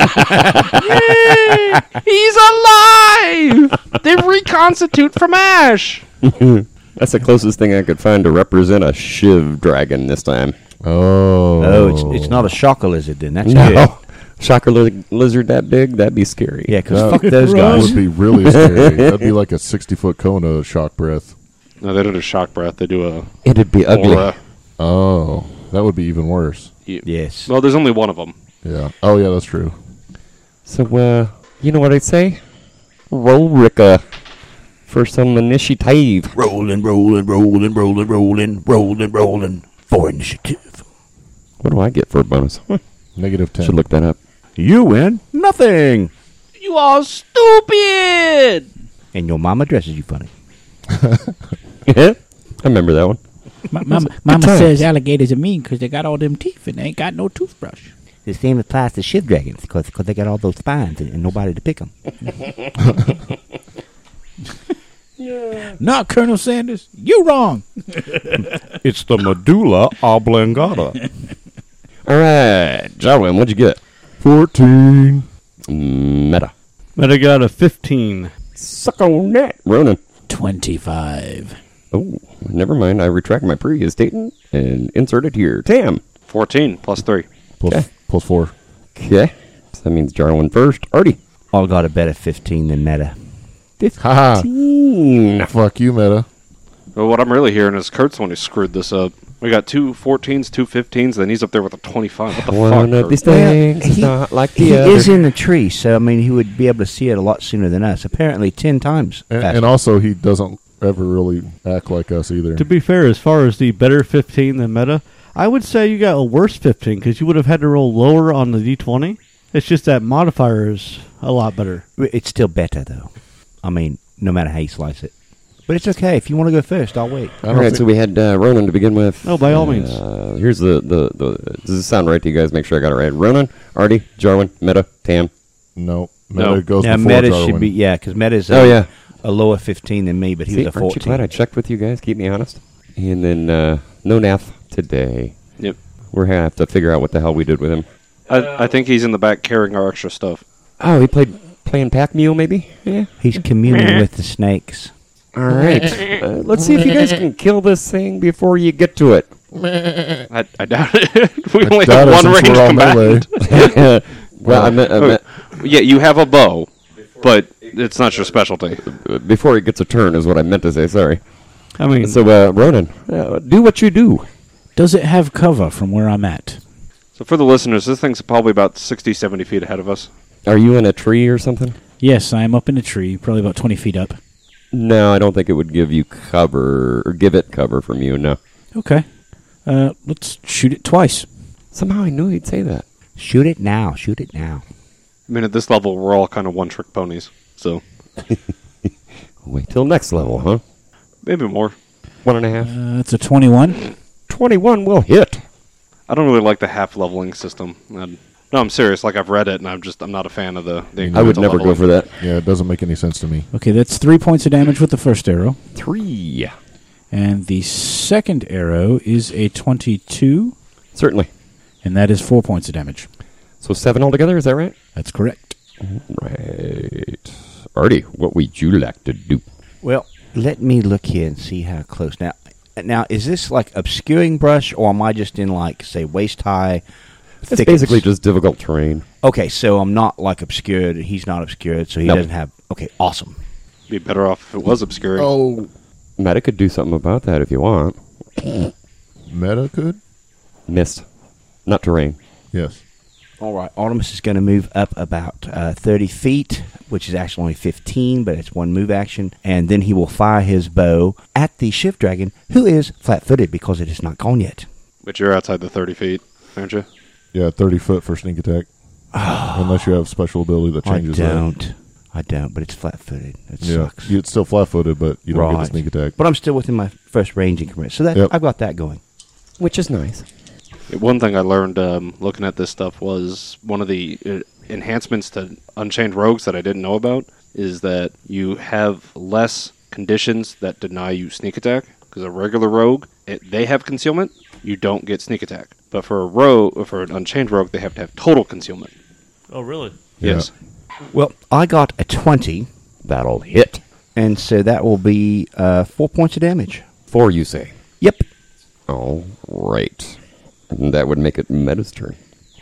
S5: Yay! He's alive! They reconstitute from ash!
S1: that's the closest thing I could find to represent a Shiv dragon this time.
S3: Oh.
S2: Oh, it's it's not a shocker lizard then. That's
S1: No,
S2: good.
S1: shocker li- lizard that big, that'd be scary.
S2: Yeah, because
S3: That-
S2: fuck those
S3: That
S2: guys.
S3: would be really scary. That'd be like a sixty-foot cone of shock breath.
S5: No, they don't do shock breath. They do a
S1: It'd be ugly.
S5: aura.
S3: Oh, that would be even worse.
S2: Yes.
S5: Well, there's only one of them.
S3: Yeah. Oh, yeah, that's true.
S1: So, uh, you know what I'd say? Roll Ricka for some initiative.
S4: Rolling, rolling, rolling, rolling, rolling, rolling, rolling for initiative.
S1: What do I get for a bonus? Huh,
S3: Negative ten.
S1: should look that up.
S2: You win nothing.
S6: You are stupid.
S2: And your mama dresses you funny.
S1: I remember that one.
S7: My, mama mama says alligators are mean because they got all them teeth and they ain't got no toothbrush.
S2: The same applies to shiv dragons because they got all those spines and, and nobody to pick them.
S7: Not Colonel Sanders. You wrong.
S2: It's the medulla oblongata.
S1: All right, Jarwin, what'd you get?
S3: fourteen.
S1: Meta.
S6: Meta got a fifteen.
S1: Suck on that. Ronan.
S7: Twenty-five.
S1: Oh, never mind. I retract my previous statement and insert it here. Tam.
S5: fourteen plus three.
S3: Plus,
S1: Okay.
S3: plus four.
S1: Okay. So that means Jarwin first. Artie.
S2: All got a better fifteen than Meta.
S3: Ha
S1: Teen.
S3: Fuck you, Meta.
S5: Well, what I'm really hearing is Kurt's the one who screwed this up. We got two fourteens, two fifteens, then he's up there with a twenty-five. What the
S1: One
S5: fuck,
S1: of
S5: Kurt?
S1: these things is
S2: he-
S1: not like the
S2: He
S1: other.
S2: is in the tree, so I mean, he would be able to see it a lot sooner than us. Apparently, ten times.
S3: And,
S2: faster.
S3: and also, he doesn't ever really act like us either.
S6: To be fair, as far as the better fifteen than Meta, I would say you got a worse fifteen because you would have had to roll lower on the d twenty. It's just that modifier is a lot better.
S2: It's still better, though. I mean, no matter how you slice it. But it's okay. If you want to go first, I'll wait.
S3: I
S1: All
S3: don't
S1: right,
S3: think-
S1: so we had uh, Ronan to begin with.
S6: Oh, by all
S1: Uh,
S6: means.
S1: Here's the, the, the. Does this sound right to you guys? Make sure I got it right. Ronan, Artie, Jarwin, Meta, Tam.
S3: No. Meta
S5: No.
S3: goes
S2: Now,
S3: before
S2: Meta
S3: Jarwin.
S2: should be, yeah, because Meta's
S1: Oh,
S2: a,
S1: yeah.
S2: a lower fifteen than me, but he
S1: See,
S2: was a
S1: aren't you glad I
S2: fourteen.
S1: checked with you guys? Keep me honest. And then uh, no Nath today.
S5: Yep.
S1: We're going to have to figure out what the hell we did with him.
S5: I, I think he's in the back carrying our extra stuff.
S1: Oh, he played playing Pac Mule, maybe? Yeah.
S2: He's communing with the snakes.
S1: All right. Uh, let's see if you guys can kill this thing before you get to it.
S5: I, I doubt it. we
S3: I
S5: only
S3: doubt
S5: have
S3: it
S5: one
S3: since
S5: range
S3: we're all
S5: combatant.
S3: melee.
S1: well, I meant, I meant
S5: Yeah, you have a bow, but it's not your specialty.
S1: uh, before he gets a turn is what I meant to say. Sorry.
S6: I mean,
S1: So, uh, Ronan, uh, do what you do.
S7: Does it have cover from where I'm at?
S5: So for the listeners, this thing's probably about sixty, seventy feet ahead of us.
S1: Are you in a tree or something?
S7: Yes, I am up in a tree, probably about twenty feet up.
S1: No, I don't think it would give you cover or give it cover from you. No.
S7: Okay. Uh, let's shoot it twice.
S1: Somehow I knew he'd say that.
S2: Shoot it now. Shoot it now.
S5: I mean, at this level, we're all kind of one-trick ponies. So
S1: Wait till next level, huh?
S5: maybe more.
S1: One and a half.
S7: Uh, it's a twenty-one.
S1: Twenty-one will hit.
S5: I don't really like the half-leveling system. I'd, no, I'm serious. Like, I've read it, and I'm just I'm not a fan of the. the
S1: I would
S5: incremental
S1: never go
S5: leveling.
S1: for that.
S3: Yeah, it doesn't make any sense to me.
S7: Okay, that's three points of damage with the first arrow.
S1: Three.
S7: And the second arrow is a twenty-two,
S1: Certainly.
S7: and that is four points of damage.
S1: So seven altogether, is that right?
S7: That's correct.
S1: Right. Artie, what would you like to do?
S2: Well, let me look here and see how close. Now, now is this like obscuring brush, or am I just in like say waist high?
S1: It's
S2: thickets?
S1: basically just difficult terrain.
S2: Okay, so I'm not like obscured. He's not obscured, so he
S1: Nope.
S2: doesn't have. Okay, awesome.
S5: Be better off if it was obscuring.
S3: Oh,
S1: Meta could do something about that if you want.
S3: Meta could?
S1: Mist. Not terrain.
S3: Yes.
S2: All right, Artemis is going to move up about uh, thirty feet, which is actually only fifteen, but it's one move action. And then he will fire his bow at the shift dragon, who is flat-footed because it is not gone yet.
S5: But you're outside the thirty feet, aren't you?
S3: Yeah, thirty foot for sneak attack. Unless you have special ability that
S2: I
S3: changes that.
S2: don't. I don't, but it's flat-footed. It
S3: Yeah,
S2: sucks.
S3: it's still flat footed, but you don't get
S2: Right.
S3: the sneak attack.
S2: But I'm still within my first range increment, so that
S3: Yep.
S2: I've got that going.
S1: Which is nice.
S5: Yeah, one thing I learned um, looking at this stuff was one of the uh, enhancements to Unchained Rogues that I didn't know about is that you have less conditions that deny you sneak attack. Because a regular rogue, it, they have concealment, you don't get sneak attack. But for a rogue, for an Unchained Rogue, they have to have total concealment.
S6: oh really?
S3: Yeah.
S5: Yes.
S2: Well, I got a twenty,
S1: That'll hit.
S2: and so that will be uh, four points of damage.
S1: Four, you say.
S2: Yep.
S1: All right. And that would make it Meta's turn.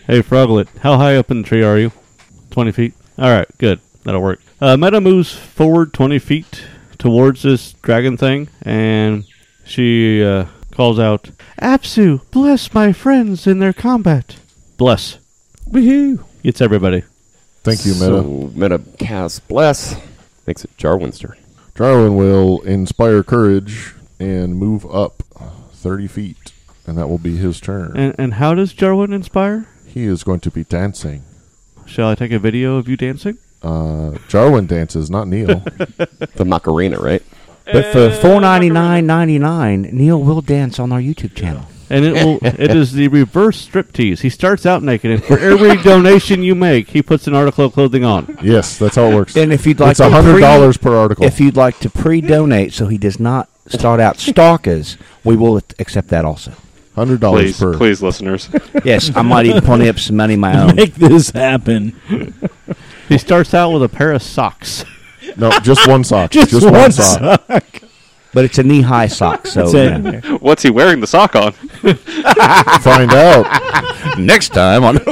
S6: Hey, Froglet, how high up in the tree are you? twenty feet? All right, good. That'll work. Uh, Meta moves forward twenty feet towards this dragon thing, and she uh, calls out, Apsu, bless my friends in their combat. Bless. Woohoo! It's everybody.
S3: Thank you, Meta.
S1: So, Meta casts Bless. Makes it Jarwin's turn.
S3: Jarwin will inspire courage and move up thirty feet, and that will be his turn.
S6: And, and how does Jarwin inspire?
S3: He is going to be dancing.
S6: Shall I take a video of you dancing?
S3: Uh, Jarwin dances, not Neil.
S1: The Macarena, right?
S2: But for four ninety nine ninety nine, Neil will dance on our YouTube channel.
S6: And it will. It is the reverse striptease. He starts out naked, and for every donation you make, he puts an article of clothing on.
S3: Yes, that's how it works.
S2: And if you'd like
S3: it's
S2: to
S3: one hundred dollars
S2: pre-
S3: per article.
S2: If you'd like to pre-donate so he does not start out stalkers, we will accept that also.
S3: one hundred dollars
S5: Please,
S3: per.
S5: please, listeners.
S2: Yes, I might even pony up some money of my own.
S4: Make this happen.
S6: He starts out with a pair of socks.
S3: No, just one sock.
S4: Just,
S3: just
S4: one,
S3: one sock.
S4: sock.
S2: But it's a knee-high sock, so...
S4: That's it.
S2: you know.
S5: What's he wearing the sock on?
S3: Find out.
S2: Next time on...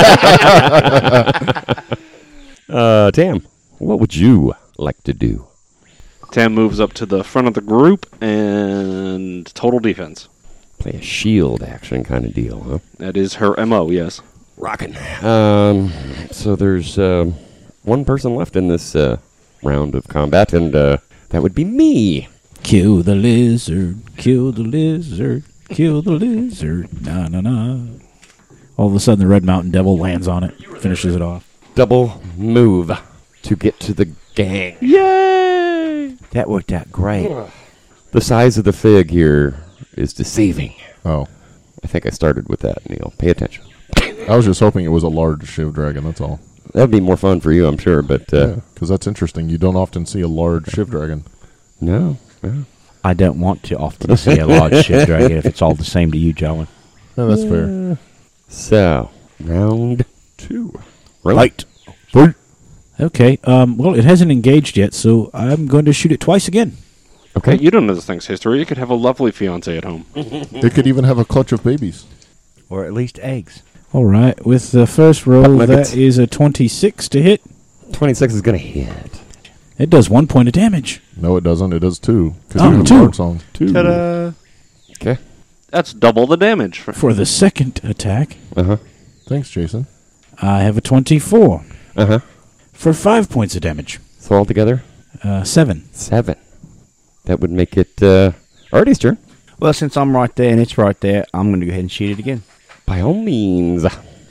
S1: Uh, Tam, what would you like to do?
S5: Tam moves up to the front of the group and total defense.
S1: Play a shield action kind of deal, huh?
S5: That is her M O, yes.
S1: Rockin'. Um, so there's um, one person left in this uh, round of combat, and uh, that would be me.
S4: Kill the lizard, kill the lizard, kill the lizard. Na na na. All of a sudden, the Red Mountain Devil lands on it, finishes it off.
S1: Double move to get to the gang.
S6: Yay!
S2: That worked out great.
S1: The size of the fig here is deceiving.
S3: Oh.
S1: I think I started with that, Neil. Pay attention.
S3: I was just hoping it was a large shiv dragon, that's all.
S1: That would be more fun for you, I'm sure, but uh,
S3: Because that's interesting. You don't often see a large shiv dragon.
S1: no. no.
S2: I don't want to often see a large ship dragon if it's all the same to you, Joan.
S3: Yeah, that's fair.
S1: So, round two.
S2: Right.
S4: Okay. Um. Well, it hasn't engaged yet, so I'm going to shoot it twice again.
S1: Okay.
S5: You don't know this thing's history. You could have a lovely fiance at home.
S3: It could even have a clutch of babies.
S2: Or at least eggs.
S4: All right. With the first roll,
S1: Nuggets.
S4: that is a twenty-six to hit.
S1: twenty-six is going to hit.
S4: It does one point of damage.
S3: No, it doesn't. It does two. Because
S4: Oh,
S3: you have
S4: two.
S3: a Bard song. Two.
S5: Ta-da!
S1: Okay.
S5: That's double the damage. For
S4: For the second attack,
S1: Uh-huh.
S3: Thanks, Jason.
S4: I have a twenty-four
S1: Uh-huh.
S4: for five points of damage.
S1: So altogether,
S4: Uh, seven.
S1: seven. That would make it uh, Artie's turn.
S2: Well, since I'm right there and it's right there, I'm going to go ahead and shoot it again.
S1: By all means.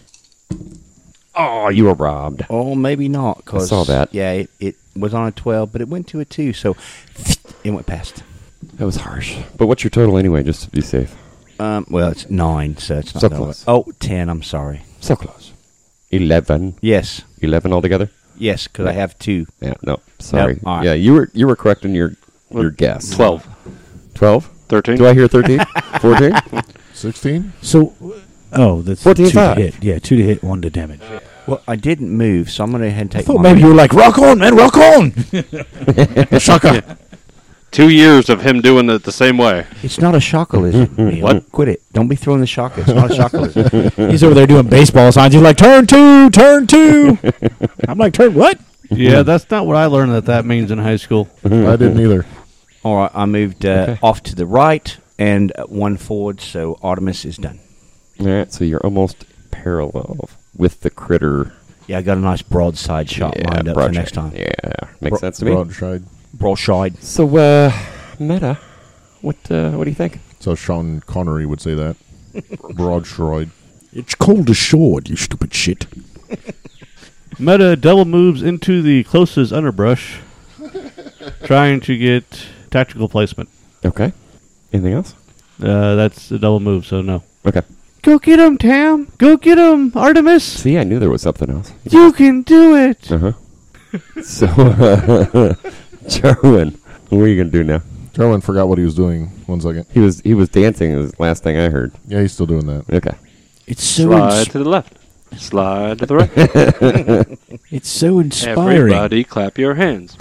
S1: Oh, you were robbed.
S2: Or maybe not. Cause,
S1: I saw that.
S2: Yeah, it, it was on a twelve, but it went to a two, so it went past.
S1: That was harsh. But what's your total anyway, just to be safe?
S2: Um, well, it's nine, so it's not
S1: So
S2: that
S1: close.
S2: way. Oh, ten, I'm sorry.
S1: So close. Eleven.
S2: Yes.
S1: Eleven altogether?
S2: Yes, because I have two.
S1: Yeah, no. Sorry.
S2: Nope, all right.
S1: Yeah, you were you were correct in your your guess.
S5: twelve.
S1: Twelve?
S5: thirteen.
S1: Do I hear thirteen? Fourteen?
S3: sixteen?
S4: So, oh, that's
S1: fourteen
S4: two
S1: five.
S4: to hit. Yeah, two to hit, one to damage.
S2: Well, I didn't move, so I'm going to go ahead and
S4: I
S2: take
S4: thought
S2: my...
S4: maybe you were like, rock on, man, rock on. Shaka.
S5: Two years of him doing it the same way.
S2: It's not a shocker lizard. Neil.
S5: What?
S2: Quit it. Don't be throwing the shocker. It's not a shocker lizard.
S4: He's over there doing baseball signs. He's like, turn two, turn two. I'm like, turn what?
S6: Yeah, that's not what I learned that that means in high school.
S3: I didn't either.
S2: All right, I moved uh,
S1: Okay.
S2: off to the right and uh, one forward, so Artemis is done.
S1: All right, so you're almost parallel with the critter.
S2: Yeah, I got a nice broadside shot lined up for
S1: broadside.
S2: next time.
S1: Yeah, makes
S2: Bro-
S1: sense to me.
S3: Broadside.
S2: Broadside.
S1: So, uh, Meta, what uh, what do you think?
S3: So Sean Connery would say that. Broadside.
S4: It's cold ashore, you stupid shit.
S6: Meta double moves into the closest underbrush, trying to get tactical placement.
S1: Okay. Anything else?
S6: Uh, that's a double move, so no.
S1: Okay.
S6: Go get him, Tam! Go get him, Artemis!
S1: See, I knew there was something else.
S6: You can do it!
S1: Uh huh. So, uh, Jarwin, what are you gonna do now?
S3: Jarwin forgot what he was doing. One second.
S1: He was he was dancing. Is the last thing I heard.
S3: Yeah, he's still doing that.
S1: Okay.
S4: It's so
S5: Slide
S4: ins-
S5: to the left. Slide to the right.
S4: it's so inspiring.
S5: Everybody clap your hands.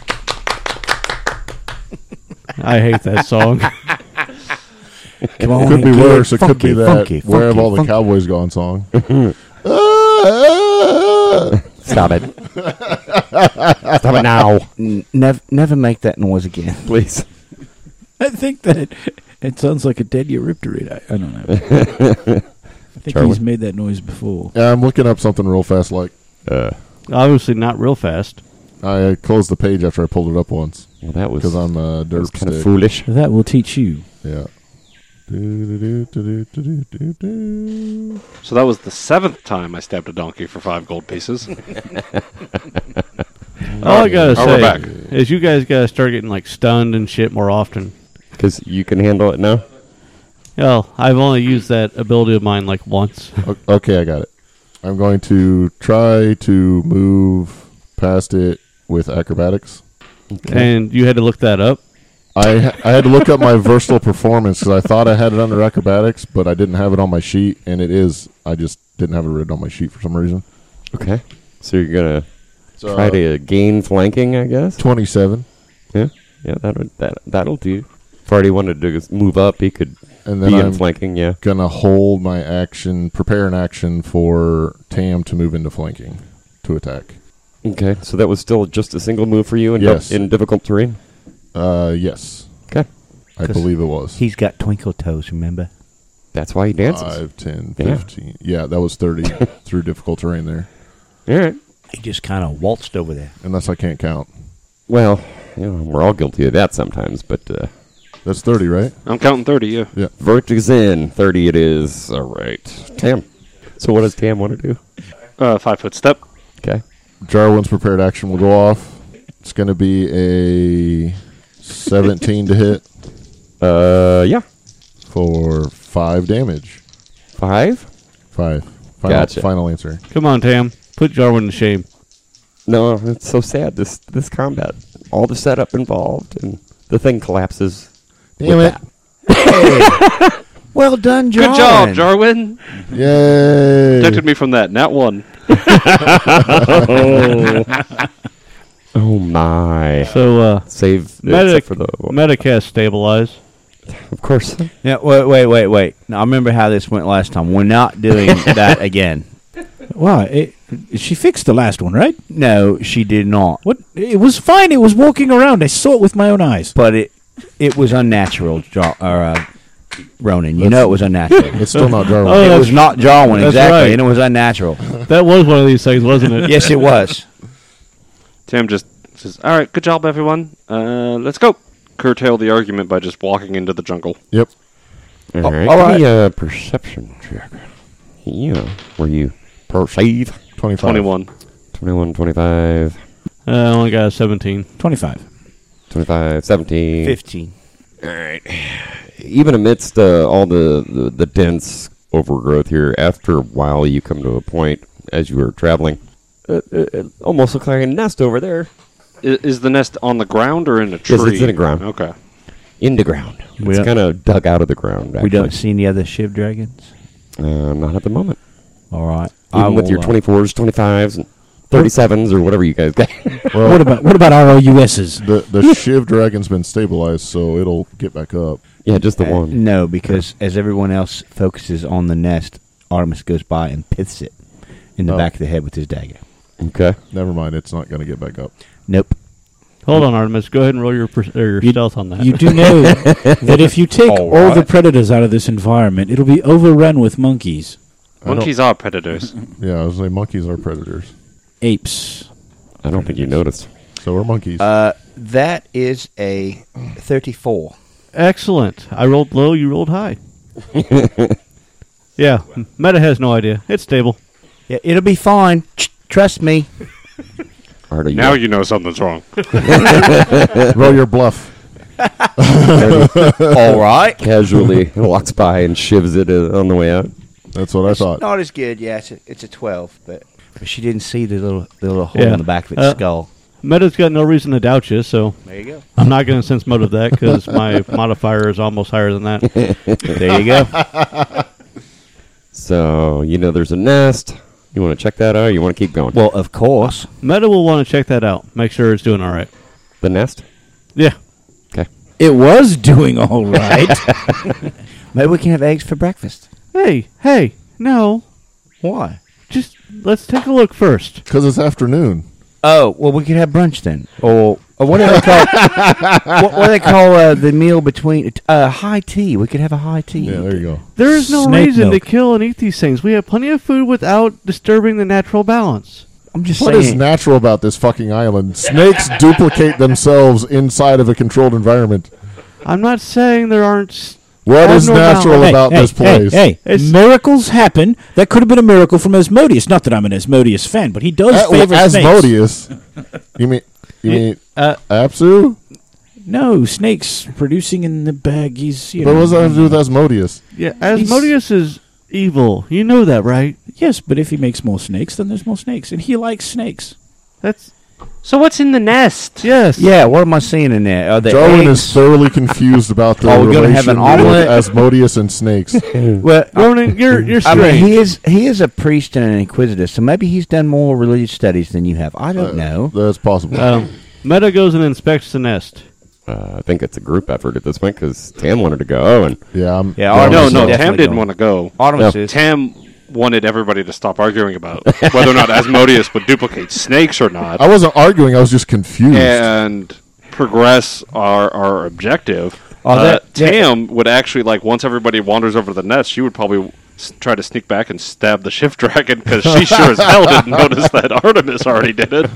S6: I hate that song.
S2: Come on,
S3: It could be
S2: get
S3: worse. It could
S2: funky,
S3: be that
S2: funky,
S3: Where Have
S2: funky,
S3: All the
S2: funky.
S3: Cowboys Gone song.
S1: Stop it. Stop it now.
S2: N- never, never make that noise again.
S1: Please.
S4: I think that it, it sounds like a dead Eurypterate. I, I don't know. I think
S1: Charlie?
S4: he's made that noise before.
S3: Yeah, I'm looking up something real fast. Like
S1: Uh,
S6: Obviously not real fast.
S3: I closed the page after I pulled it up once
S1: well, that was,
S3: because I'm a
S1: that was
S3: derp
S1: kind of
S3: stick.
S1: foolish.
S4: That will teach you.
S3: Yeah. Do-do-do-do-do-do-do.
S5: So that was the seventh time I stabbed a donkey for five gold pieces.
S6: All I gotta
S5: Oh, we're
S6: say
S5: back.
S6: is you guys gotta start getting like stunned and shit more often.
S1: Because you can handle it now?
S6: Well, I've only used that ability of mine like once.
S3: O- Okay, I got it. I'm going to try to move past it with acrobatics.
S6: And you had to look that up.
S3: I ha- I had to look up my versatile performance because I thought I had it under acrobatics, but I didn't have it on my sheet, and it is. I just didn't have it written on my sheet for some reason.
S1: Okay. So you're going to
S3: So,
S1: try
S3: uh,
S1: to gain flanking, I guess?
S3: twenty-seven,
S1: Yeah. Yeah, that'll, that, that'll do. If Artie wanted to just move up, he could
S3: and then
S1: be
S3: I'm
S1: in flanking, yeah.
S3: gonna hold my action, prepare an action for Tam to move into flanking to attack.
S1: Okay, so that was still just a single move for you in,
S3: Yes.
S1: in difficult terrain?
S3: Uh, yes,
S1: Okay.
S3: I
S2: 'Cause
S3: believe it was.
S2: He's got twinkle toes, remember?
S1: That's why he dances.
S3: Five, ten,
S1: Yeah.
S3: fifteen. Yeah, that was thirty through difficult terrain there,
S1: All right.
S2: He just kind of waltzed over there.
S3: unless I can't count.
S1: Well, you know, we're all guilty of that sometimes, but uh,
S3: That's thirty, right?
S5: I'm counting thirty, yeah.
S1: vertex in, thirty it is. All right. Tam. So what does Tam want to do?
S5: Uh, five foot step.
S1: Okay.
S3: Jarwin's prepared action will go off. It's going to be a seventeen to hit
S1: Uh, yeah.
S3: for five damage.
S1: Five?
S3: Five. Final,
S1: Gotcha.
S3: final answer.
S6: Come on, Tam. Put Jarwin to shame.
S1: No, it's so sad, this this combat. All the setup involved, and the thing collapses.
S3: Damn
S1: with
S3: it.
S1: that.
S2: Well done, Jarwin.
S5: Good job, Jarwin.
S3: Yay.
S5: Protected me from that. Nat one.
S1: Oh, my.
S6: So, uh,
S1: Save
S6: Medic,
S1: except for the...
S6: Medicast stabilize.
S1: Of course.
S2: Yeah, wait, wait, wait, wait. Now, I remember how this went last time. We're not doing that again.
S4: Wow, it, she fixed the last one, right?
S2: No, she did not.
S4: What? It was fine. It was walking around. I saw it with my own eyes.
S2: But it it was unnatural, Jar- or, uh, Ronan. You know it was unnatural.
S3: It's still not Jarwin.
S6: Oh,
S2: it was not Jarwin,
S6: that's
S2: exactly,
S6: right.
S2: and it was unnatural.
S6: That was one of these things, wasn't it?
S2: Yes, it was.
S5: Tim just says, all right, good job, everyone. Uh, let's go. Curtail the argument by just walking into the jungle.
S3: Yep.
S1: All
S2: Oh,
S1: right.
S2: all
S1: Give me a perception check. Yeah. Were you perceive?
S3: twenty-five.
S5: twenty-one.
S1: twenty-one, twenty-five,
S6: Uh, I only got a seventeen.
S4: twenty-five.
S1: twenty-five, seventeen.
S2: Fifteen.
S1: All right. Even amidst uh, all the, the, the dense overgrowth here, after a while you come to a point as you were traveling. Uh, uh, it almost looks like a nest over there.
S5: I- is the nest on the ground or in a tree?
S1: Yes, it's in the ground.
S5: Okay.
S1: In the ground.
S2: We
S1: It's
S2: don't-
S1: kind of dug out of the ground. Actually.
S2: We don't see any other shiv dragons.
S1: Uh, not at the moment.
S2: All right.
S1: Even
S2: I
S1: with
S2: will,
S1: your
S2: uh,
S1: twenty-fours, twenty-fives, and thirty-sevens, or whatever you guys got.
S3: Well,
S4: What about what about R O U S's?
S3: the the Shiv dragon's been stabilized, so it'll get back up.
S1: Yeah, just the
S2: uh,
S1: one.
S2: No, because as everyone else focuses on the nest, Artemis goes by and piths it in the
S3: Oh.
S2: back of the head with his dagger.
S1: Okay.
S3: Never mind, it's not going to get back up.
S2: Nope.
S6: Hold on, Artemis. Go ahead and roll your, per- or your
S4: You-
S6: stealth on that.
S4: You do know that if you take
S2: All
S4: all the
S2: right.
S4: predators out of this environment, it'll be overrun with monkeys,
S3: I don't-
S5: Monkeys are predators.
S3: Yeah, I was like, monkeys are predators,
S4: apes.
S1: I don't think you noticed.
S3: so are monkeys.
S2: Uh, that is a thirty-four.
S6: Excellent. I rolled low. You rolled high. Yeah. Meta has no idea. It's stable.
S2: Yeah, it'll be fine. Ch- Trust me.
S1: Art, are you
S5: Now you know something's wrong.
S3: Roll your bluff.
S2: All right.
S1: casually walks by and shivs it uh, on the way out?
S3: That's what I thought.
S2: Not as good. Yeah, it's a, it's a twelve, but, but she didn't see the little the little hole
S6: Yeah.
S2: in the back of its
S6: Uh,
S2: skull.
S6: Meta's got no reason to doubt you, so
S2: There you go.
S6: I'm not going to sense motive that because my modifier is almost higher than that.
S2: There you go.
S1: So, you know there's a nest. You want to check that out or you want to keep going?
S2: Well, of course.
S6: Meta will want to check that out. Make sure it's doing all right.
S1: The nest?
S6: Yeah.
S1: Okay.
S4: It was doing all right.
S2: Maybe we can have eggs for breakfast.
S6: Hey, hey, no.
S2: Why?
S6: Just let's take a look first.
S3: Because it's afternoon.
S2: Oh, well, we could have brunch then. Or, or what do they call what, what do they call uh, the meal between uh, high tea? We could have a high tea.
S3: Yeah, there you go.
S6: There is no
S4: Snake
S6: reason
S4: milk.
S6: to kill and eat these things. We have plenty of food without disturbing the natural balance.
S2: I'm just
S3: What
S2: saying.
S3: is natural about this fucking island? Snakes duplicate themselves inside of a controlled environment.
S6: I'm not saying there aren't. s-
S3: What is
S6: abnormal-
S3: natural
S4: Hey,
S3: about
S4: hey,
S3: this place?
S4: Hey, hey,
S6: It's-
S4: miracles happen. That could have been a miracle from Asmodeus. Not that I'm an Asmodeus fan, but he does
S3: Uh,
S4: favor snakes.
S3: Asmodeus. You mean you
S6: Yeah,
S3: mean
S6: uh,
S3: Apsu?
S4: No, snakes producing in the bag. He's, you
S3: But
S4: know.
S3: what does that have to do with Asmodeus?
S6: Yeah, Asmodeus is evil. You know that, right?
S4: Yes, but if he makes more snakes, then there's more snakes. And he likes snakes.
S6: That's
S5: So what's in the nest?
S6: yes.
S2: Yeah, what am I seeing in there? Are the
S3: Darwin
S2: eggs?
S3: is thoroughly confused about the
S2: Are we gonna
S3: relation
S2: have an omelet?
S3: with Asmodeus and snakes.
S2: Well,
S6: Ronan, you're you're
S2: I
S6: straight.
S2: mean, he is he is a priest and an inquisitor, so maybe he's done more religious studies than you have. I don't
S3: Uh,
S2: know.
S3: That's possible.
S6: um, Meta goes and inspects the nest.
S1: Uh, I think it's a group effort at this point because Tam wanted to go, and
S3: yeah, I'm.
S2: Yeah,
S3: I'm
S2: Artemis
S5: No,
S2: is
S5: no,
S3: myself.
S2: definitely
S5: Tam didn't
S2: going.
S5: want to go.
S2: Artemis
S1: No.
S2: is.
S5: Tam wanted everybody to stop arguing about whether or not Asmodeus would duplicate snakes or not,
S3: I wasn't arguing. I was just confused.
S5: and progress our our objective.
S2: Oh,
S5: uh,
S2: that- that-
S5: Tam would actually, like, once everybody wanders over to the nest, she would probably s- try to sneak back and stab the shift dragon because she sure as hell didn't notice that Artemis already did it.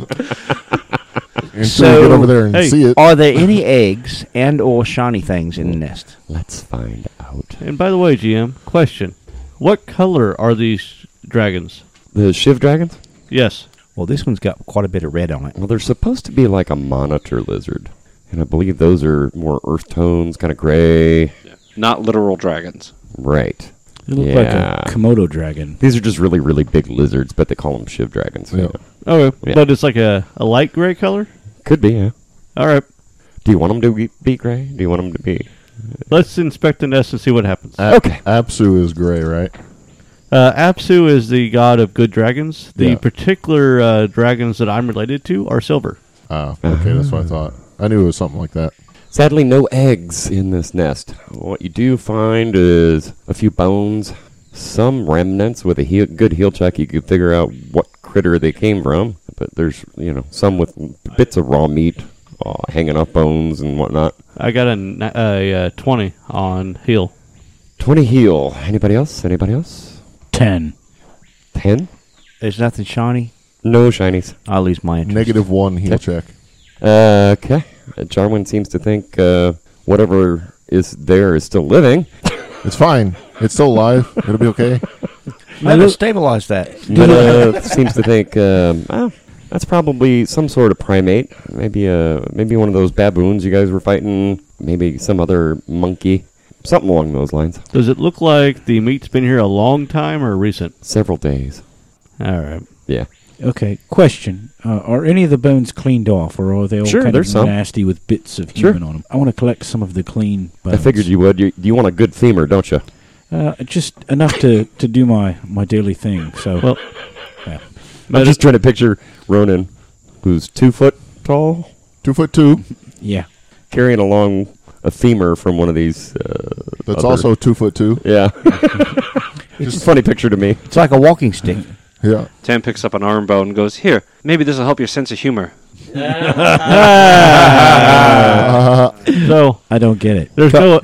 S3: Until
S2: So-
S3: you get over there and
S6: hey,
S3: see it.
S2: Are there any eggs and or shiny things in the nest?
S1: let's find out.
S6: And by the way, G M, question: what color are these dragons?
S1: The Shiv dragons?
S6: Yes.
S2: Well, this one's got quite a bit of red on it.
S1: Well, they're supposed to be like a monitor lizard, and I believe those are more earth tones, kind of gray.
S5: Not literal dragons.
S1: Right.
S4: They look
S1: Yeah.
S4: like a Komodo dragon.
S1: These are just really, really big lizards, but they call them Shiv dragons.
S3: Yeah.
S6: Okay,
S1: Yeah.
S6: but it's like a, a light gray color.
S1: Could be, yeah.
S6: All right,
S1: Do you want them to be, be gray? Do you want them to be?
S6: let's inspect the nest and see what happens.
S3: A-
S1: Okay.
S3: Apsu is gray, right?
S6: Uh, Apsu is the god of good dragons. The
S3: Yeah.
S6: particular uh, dragons that I'm related to are silver.
S3: Oh, okay, that's what I thought. I knew it was something like that.
S1: Sadly, no eggs in this nest. What you do find is a few bones, some remnants with a heel, good heel check. You could figure out what critter they came from. But there's, you know, some with bits of raw meat uh, hanging off bones and whatnot.
S6: I got a, n- a, uh twenty on heel.
S1: twenty heel. Anybody else? Anybody else?
S4: Ten.
S1: ten?
S2: There's nothing shiny.
S1: No shinies.
S2: I'll lose my interest.
S3: Negative one heel
S1: Okay.
S3: check.
S1: Uh, okay. Uh, Jarwin seems to think uh, whatever is there is still living.
S3: It's fine. It's still alive. It'll be okay.
S2: Meta, stabilize that.
S1: Meta seems to think, um, oh, that's probably some sort of primate. Maybe uh, maybe one of those baboons you guys were fighting. Maybe some other monkey. Something along those lines.
S6: Does it look like the meat's been here a long time or recent?
S1: Several days.
S6: All right.
S1: Yeah.
S4: Okay, question. Uh, are any of the bones cleaned off, or are they all
S1: Sure,
S4: kind
S1: there's
S4: of
S1: some.
S4: nasty with bits of
S1: Sure.
S4: human on them? I want to collect some of the clean bones.
S1: I figured you would. You, you want a good femur, don't you?
S4: Uh, just enough to, to do my, my daily thing. So,
S6: Well,
S4: yeah.
S1: I'm just trying to picture Ronan, who's two foot tall,
S3: Two foot two.
S4: yeah.
S1: carrying along a femur from one of these. Uh,
S3: That's
S1: other-
S3: also two foot two.
S1: Yeah. It's a funny picture to me.
S2: It's like a walking stick.
S3: Yeah.
S5: Tam picks up an arm bone and goes, "Here, maybe this will help your sense of humor."
S6: so
S4: I don't get it.
S6: there's no.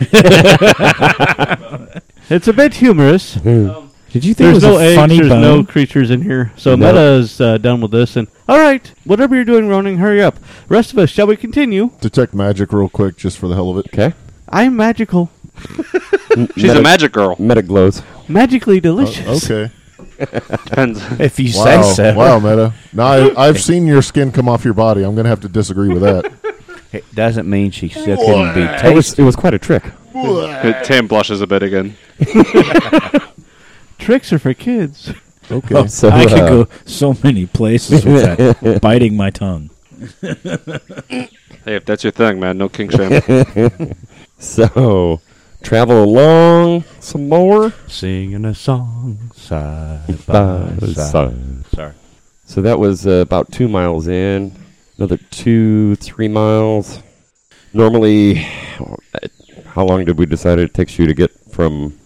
S6: It's a bit humorous.
S4: Did you think
S6: There's
S4: it was
S6: no
S4: a
S6: eggs.
S4: funny
S6: There's
S4: bone?
S6: no creatures in here. So
S1: No.
S6: Meta's uh, done with this. And all right, whatever you're doing, Ronan, hurry up. Rest of us, shall we continue?
S3: Detect magic real quick, just for the hell of it.
S1: Okay.
S6: I'm magical,
S5: She's a magic girl.
S1: Meta glows.
S6: magically delicious.
S3: Okay.
S5: Depends.
S2: If you
S3: Wow.
S2: say so.
S3: Wow, Meta. Now I, I've seen your skin come off your body. I'm gonna have to disagree with that.
S2: It doesn't mean she still couldn't be
S1: It was,
S2: tasty.
S1: it was quite a trick.
S5: Tam blushes a bit again.
S6: Tricks are for kids.
S3: Okay.
S4: Oh,
S1: So,
S4: I could
S1: uh,
S4: go so many places with that. Biting my tongue.
S5: Hey, if that's your thing, man, no king shame.
S1: So, travel along some more.
S2: Singing a song side
S1: By
S2: by side.
S1: side.
S2: Sorry.
S1: So that was uh, about two miles in. Another two, three miles. Normally, how long did we decide it takes you to get from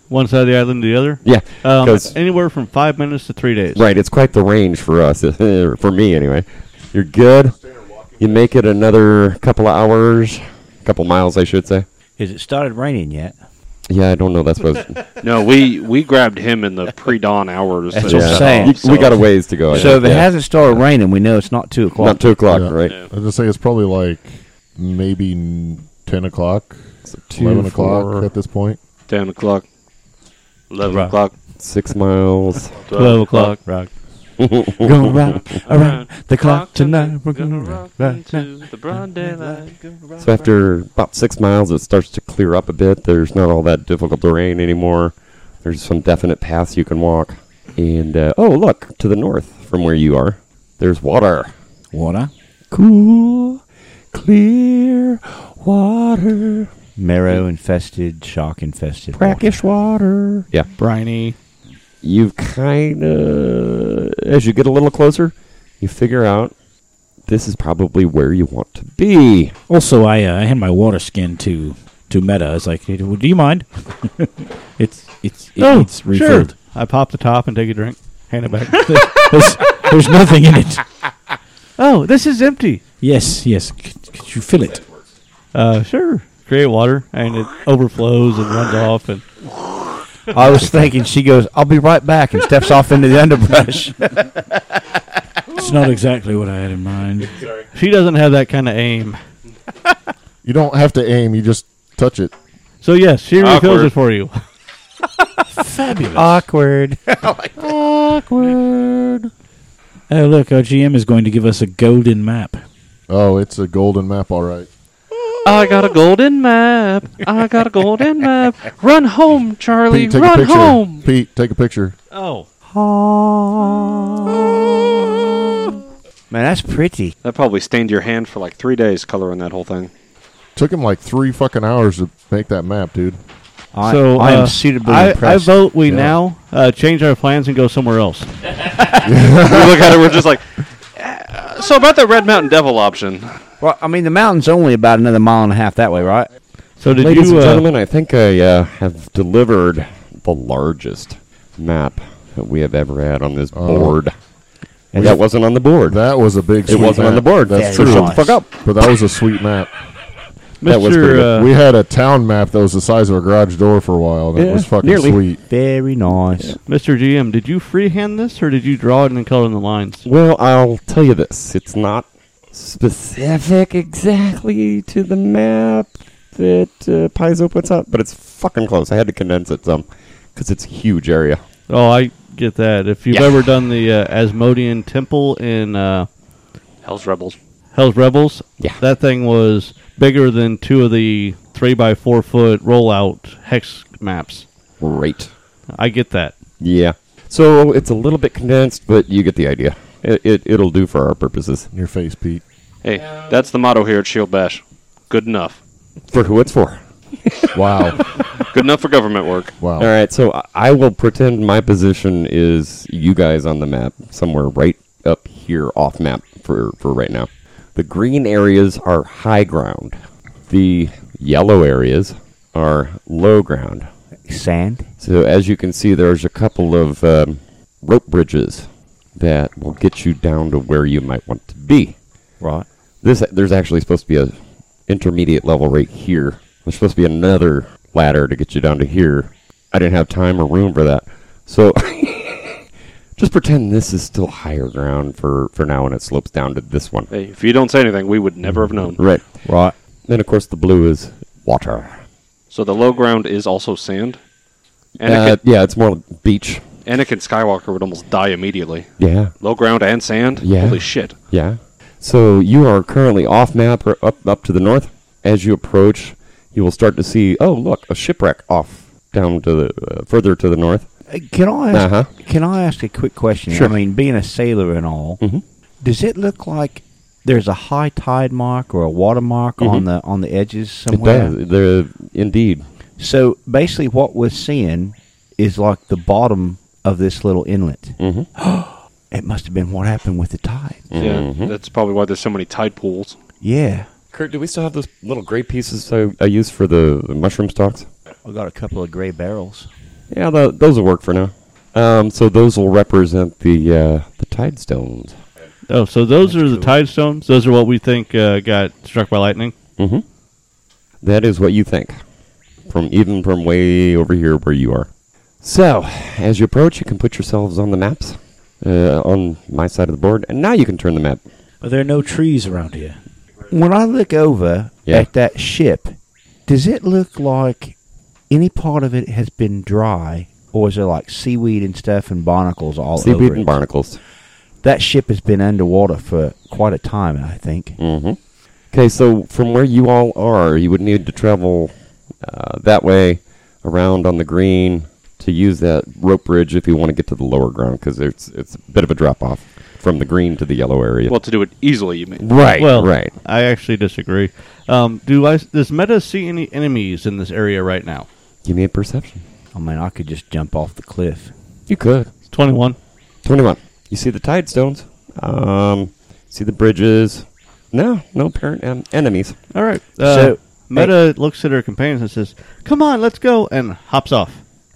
S6: One side of the island to the other?
S1: Yeah,
S6: Um,
S1: 'cause-
S6: anywhere from five minutes to three days.
S1: right. It's quite the range for us, for me anyway. You're good. You make it another couple of hours, couple miles, I should say.
S2: Has it started raining yet?
S1: Yeah, I don't know. That's what.
S5: No, we we grabbed him in the pre-dawn hours.
S2: That's
S5: so-
S2: what I'm
S1: Yeah.
S2: saying.
S1: You- we got a ways to go. I
S2: So if
S1: think,
S2: it
S1: yeah.
S2: hasn't started raining, we know it's not two o'clock.
S1: not two o'clock,
S3: Yeah.
S1: right?
S5: Yeah.
S3: I was just say it's probably like maybe n- ten o'clock,
S1: So two,
S3: eleven o'clock
S1: four,
S3: at this point.
S5: ten o'clock, eleven
S2: Right.
S5: o'clock,
S1: six miles.
S6: twelve o'clock.
S2: Rock. Go round around the clock tonight. We're
S5: Gonna
S2: gonna
S5: rock
S2: rock
S5: into the broad daylight.
S1: So after about six miles, it starts to clear up a bit. There's not all that difficult terrain anymore. There's some definite paths you can walk. And, uh, oh, look, to the north from where you are, there's water.
S4: Water.
S1: Cool, clear water.
S2: Marrow infested, shark infested.
S1: Brackish water. Yeah.
S6: Briny.
S1: You've kind of, as you get a little closer, you figure out this is probably where you want to be.
S4: Also, I uh, I hand my water skin to to Meta. I was like, hey, do you mind? it's it's it
S6: Oh,
S4: needs
S6: sure.
S4: refilled.
S6: I pop the top and take a drink. Hand it back.
S4: There's, there's nothing in it.
S6: Oh, this is empty.
S4: Yes, yes. Could, could you fill it?
S6: Uh, sure. Create water, and it overflows and runs off. And
S2: I was thinking, she goes, I'll be right back, and steps off into the underbrush.
S4: It's not exactly what I had in mind.
S6: she doesn't have that kind of aim.
S3: You don't have to aim; you just touch it.
S6: So yes, she refills
S5: Awkward.
S6: it for you.
S4: Fabulous.
S2: Awkward.
S4: Awkward. Oh, look, our G M is going to give us a golden map.
S3: Oh, it's a golden map, all right.
S5: I got a golden map. I got a golden map. Run home, Charlie.
S3: Pete, take a
S5: Run
S3: picture.
S5: home.
S3: Pete, take a picture.
S6: Oh,
S2: Man, that's pretty.
S5: That probably stained your hand for like three days coloring that whole thing.
S3: Took him like three fucking hours to make that map, dude.
S2: I,
S6: so
S2: I
S6: uh,
S2: am suitably
S6: I, I
S2: impressed.
S6: vote we
S3: Yeah.
S6: now uh, change our plans and go somewhere else.
S5: We look at it, we're just like, "Eh, so about the Red Mountain Devil option.
S2: Well, I mean, the mountain's only about another mile and a half that way, right?
S6: So did
S1: Ladies
S6: you?
S1: and
S6: Uh,
S1: gentlemen, I think I uh, have delivered the largest map that we have ever had on this
S3: Oh.
S1: board. And that wasn't on the board.
S3: That was a big.
S1: It
S3: sweet
S1: wasn't on
S3: map.
S1: the board.
S3: That's
S1: so
S2: Very
S3: true.
S1: shut the fuck up.
S3: But that was a sweet map.
S1: that was pretty
S6: Mister
S1: good.
S6: Uh,
S3: We had a town map that was the size of a garage door for a while. And it
S1: Yeah,
S3: was fucking
S1: nearly.
S3: sweet.
S2: Very nice.
S6: Mister G M, did you freehand this or did you draw it and color in the lines?
S1: Well, I'll tell you this. It's not specific exactly to the map that uh, Paizo puts out, but it's fucking close. I had to condense it some because it's a huge area.
S6: Oh, I get that. If you've
S1: Yeah.
S6: ever done the uh, Asmodean Temple in uh,
S5: Hell's Rebels.
S6: Hell's Rebels,
S1: Yeah.
S6: that thing was bigger than two of the three by four foot rollout hex maps.
S1: Great.
S6: I get that.
S1: Yeah. So it's a little bit condensed, but you get the idea. It, it, it'll do for our purposes.
S3: In your face, Pete.
S5: Hey, that's the motto here at Shield Bash. Good enough.
S1: For who it's for.
S3: Wow.
S5: Good enough for government work.
S3: Wow.
S1: All right, so I- I will pretend my position is you guys on the map, somewhere right up here off map for, for right now. The green areas are high ground. The yellow areas are low ground.
S2: Sand.
S1: So as you can see, there's a couple of um, rope bridges that will get you down to where you might want to be.
S2: Right.
S1: This there's actually supposed to be a intermediate level right here. There's supposed to be another ladder to get you down to here. I didn't have time or room for that. So just pretend this is still higher ground for, for now and it slopes down to this one.
S5: Hey, if you don't say anything, we would never have known.
S1: Right.
S2: Right.
S1: Then of course the blue is water.
S5: So the low ground is also sand?
S1: Uh,
S5: Anakin,
S1: yeah, it's more beach.
S5: Anakin Skywalker would almost die immediately.
S1: Yeah.
S5: Low ground and sand?
S1: Yeah.
S5: Holy shit.
S1: Yeah. So you are currently off map or up up to the north. As you approach, you will start to see, oh look, a shipwreck off down to the uh, further to the north.
S2: Uh, Can I ask?
S1: Uh-huh.
S2: Can I ask a quick question?
S1: Sure.
S2: I mean, being a sailor and all,
S1: Mhm.
S2: does it look like there's a high tide mark or a water mark on
S1: Mhm.
S2: the on the edges somewhere?
S1: It does. There, indeed.
S2: So basically, what we're seeing is like the bottom of this little inlet.
S1: Mm-hmm.
S2: It must have been what happened with the tide.
S5: Yeah,
S1: Mhm.
S5: that's probably why there's so many tide pools.
S2: Yeah,
S1: Kurt, do we still have those little gray pieces I, I use for the, the mushroom stalks?
S2: I got a couple of gray barrels.
S1: Yeah, tho- those will work for now. Um, so those will represent the uh, the tide stones.
S6: Oh, so those
S2: That's
S6: are the
S2: cool.
S6: tide stones. Those are what we think uh, got struck by lightning.
S1: Mm-hmm. That is what you think, from even from way over here where you are. So, as you approach, you can put yourselves on the maps uh, on my side of the board, and now you can turn the map.
S4: But there are no trees around here.
S2: When I look over
S1: Yeah.
S2: at that ship, does it look like any part of it has been dry, or is there like seaweed and stuff and barnacles all
S1: Seaweed
S2: over
S1: and
S2: it?
S1: barnacles.
S2: That ship has been underwater for quite a time, I think.
S1: Mm-hmm. Okay, so from where you all are, you would need to travel uh, that way around on the green to use that rope bridge if you want to get to the lower ground, because it's it's a bit of a drop off from the green to the yellow area.
S5: Well, to do it easily, you mean?
S1: right,
S6: Well,
S1: right.
S6: I actually disagree. Um, do I? Does Meta see any enemies in this area right now?
S1: Give me a perception.
S2: I mean, I could just jump off the cliff.
S1: You could.
S6: It's twenty-one.
S1: twenty-one. You see the tide stones. Um, see the bridges. No, no apparent em- enemies.
S6: All right. Uh,
S2: So,
S6: Meta looks at her companions and says, "Come on, let's go," and hops off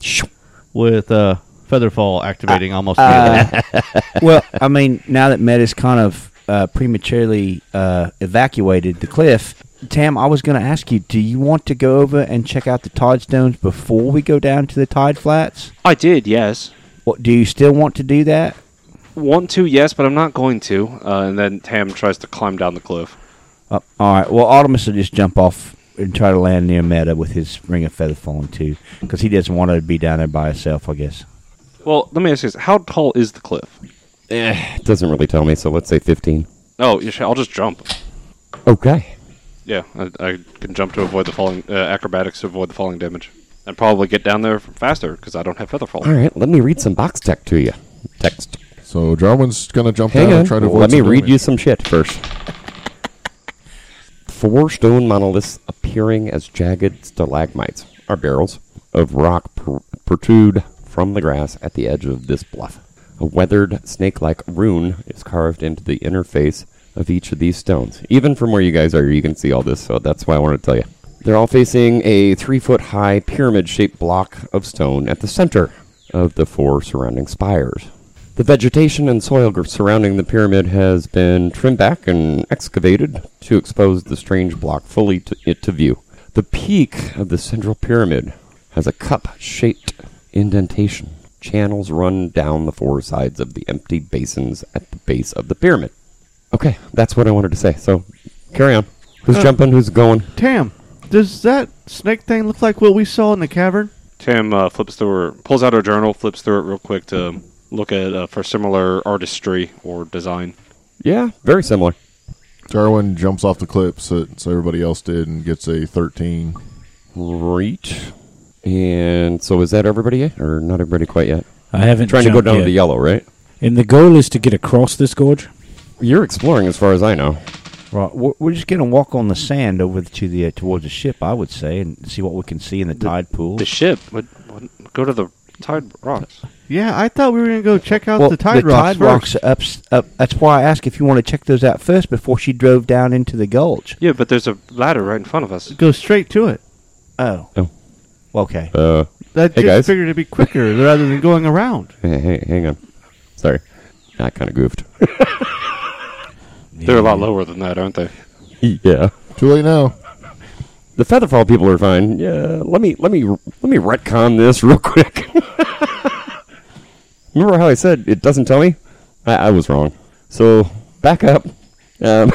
S6: with uh, Featherfall activating almost immediately.
S2: Uh, well, I mean, now that Meta's kind of uh, prematurely uh, evacuated the cliff, Tam, I was going to ask you, do you want to go over and check out the tide stones before we go down to the tide flats?
S5: I did, yes.
S2: What, do you still want to do that?
S5: Want to, yes, but I'm not going to. Uh, and then Tam tries to climb down the cliff.
S2: Uh, all right. Well, Artemis will just jump off and try to land near Meta with his ring of feather falling too, because he doesn't want to be down there by himself, I guess.
S5: Well, let me ask you this. How tall is the cliff?
S1: Eh, it doesn't really tell me, so let's say fifteen.
S5: Oh, you should, I'll just jump.
S1: Okay.
S5: Yeah, I, I can jump to avoid the falling, uh, acrobatics to avoid the falling damage. And probably get down there faster, because I don't have Featherfall.
S1: All right, let me read some box tech to you. Text.
S3: So Jarwin's going to jump
S1: Hang
S3: down
S1: on.
S3: and try to avoid
S1: Let me
S3: some
S1: read
S3: damage.
S1: you some shit first. Four stone monoliths appearing as jagged stalagmites are barrels of rock pr- protrude from the grass at the edge of this bluff. A weathered snake-like rune is carved into the inner face of each of these stones. Even from where you guys are, you can see all this, so that's why I wanted to tell you. They're all facing a three-foot-high pyramid-shaped block of stone at the center of the four surrounding spires. The vegetation and soil gr- surrounding the pyramid has been trimmed back and excavated to expose the strange block fully to, it to view. The peak of the central pyramid has a cup-shaped indentation. Channels run down the four sides of the empty basins at the base of the pyramid. Okay, that's what I wanted to say. So, carry on. Who's
S6: Uh,
S1: jumping? Who's going?
S6: Tam, does that snake thing look like what we saw in the cavern?
S5: Tam uh, flips through her, pulls out her journal, flips through it real quick to look at uh, for similar artistry or design.
S1: Yeah, very similar.
S3: Jarwin jumps off the cliff, so, so everybody else did, and gets a thirteen.
S1: Right. And so is that everybody yet? Or not everybody quite yet?
S4: I haven't
S1: Trying to go
S4: jumped
S1: down
S4: yet.
S1: to the yellow, right?
S4: And the goal is to get across this gorge.
S1: You're exploring as far as I know.
S2: Right, we're, we're just going to walk on the sand over to the uh, towards the ship, I would say, and see what we can see in the, tide pool.
S5: The ship would, would go to the tide rocks.
S6: Yeah, I thought we were going to go check out
S2: well,
S6: the tide
S2: the
S6: rocks
S2: tide
S6: first.
S2: rocks are up, s- up. That's why I asked if you want to check those out first before she drove down into the gulch.
S5: Yeah, but there's a ladder right in front of us.
S6: Go straight to it.
S2: Oh.
S1: Oh.
S2: Okay.
S1: Uh,
S6: That
S1: Hey,
S6: just
S1: guys.
S6: figured it'd be quicker rather than going around.
S1: hey, hey, hang on. Sorry. I kind of goofed.
S5: They're a lot lower than that, aren't they?
S1: Yeah.
S3: Too late now.
S1: The Featherfall people are fine. Yeah, let me let me let me retcon this real quick. Remember how I said it doesn't tell me? I, I was wrong. So back up. Um,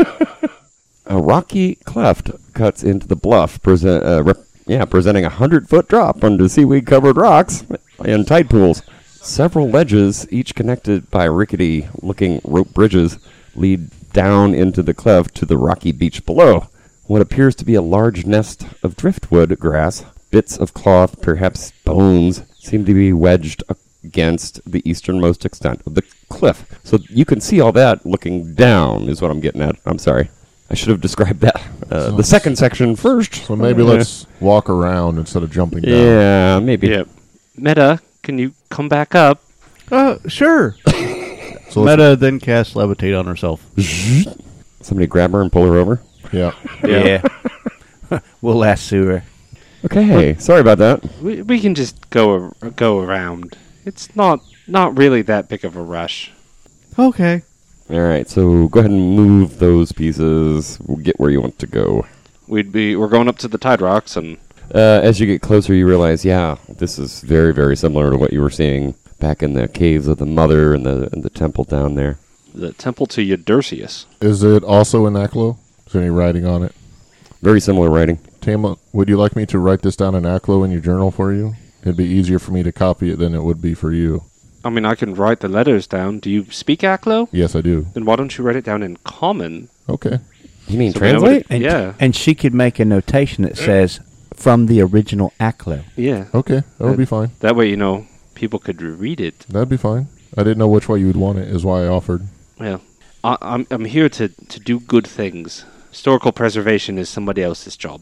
S1: a rocky cleft cuts into the bluff, present uh, rep, yeah, presenting a hundred foot drop under seaweed covered rocks and tide pools. Several ledges, each connected by rickety looking rope bridges, lead down into the cleft to the rocky beach below. What appears to be a large nest of driftwood grass, bits of cloth, perhaps bones, seem to be wedged against the easternmost extent of the cliff. So you can see all that looking down, is what I'm getting at. I'm sorry. I should have described that. Uh, the second section first.
S3: So maybe
S1: Uh,
S3: let's walk around instead of jumping down.
S1: Yeah, maybe.
S5: Yeah. Meta, can you come back up?
S6: Uh, sure.
S3: So let's-
S6: Meta then casts levitate on herself.
S1: Somebody grab her and pull her over.
S3: yeah.
S2: Yeah. We'll lasso her.
S1: Okay, sorry about that.
S5: We, we can just go ar- go around. It's not not really that big of a rush.
S6: Okay.
S1: All right, so go ahead and move those pieces. We'll get where you want to go.
S5: We'd be we're going up to the Tide Rocks, and
S1: Uh, as you get closer, you realize, yeah, this is very, very similar to what you were seeing back in the caves of the Mother and the and the temple down there.
S5: the temple to Eudorsius.
S3: Is it also in Aklo? Is there any writing on it?
S1: Very similar writing.
S3: Tama, would you like me to write this down in Aklo in your journal for you? It'd be easier for me to copy it than it would be for you.
S5: I mean, I can write the letters down. Do you speak Aklo?
S3: Yes, I do.
S5: Then why don't you write it down in common?
S3: Okay.
S1: You mean
S5: So we know what
S1: translate?
S5: it-
S2: And,
S5: yeah.
S2: and she could make a notation that says, from the original Aklo.
S5: Yeah.
S3: Okay, that would be fine.
S5: That way, you know, people could read it.
S3: That'd be fine. I didn't know which way you would want it, is why I offered.
S5: Well, I, I'm I'm here to, to do good things. Historical preservation is somebody else's job.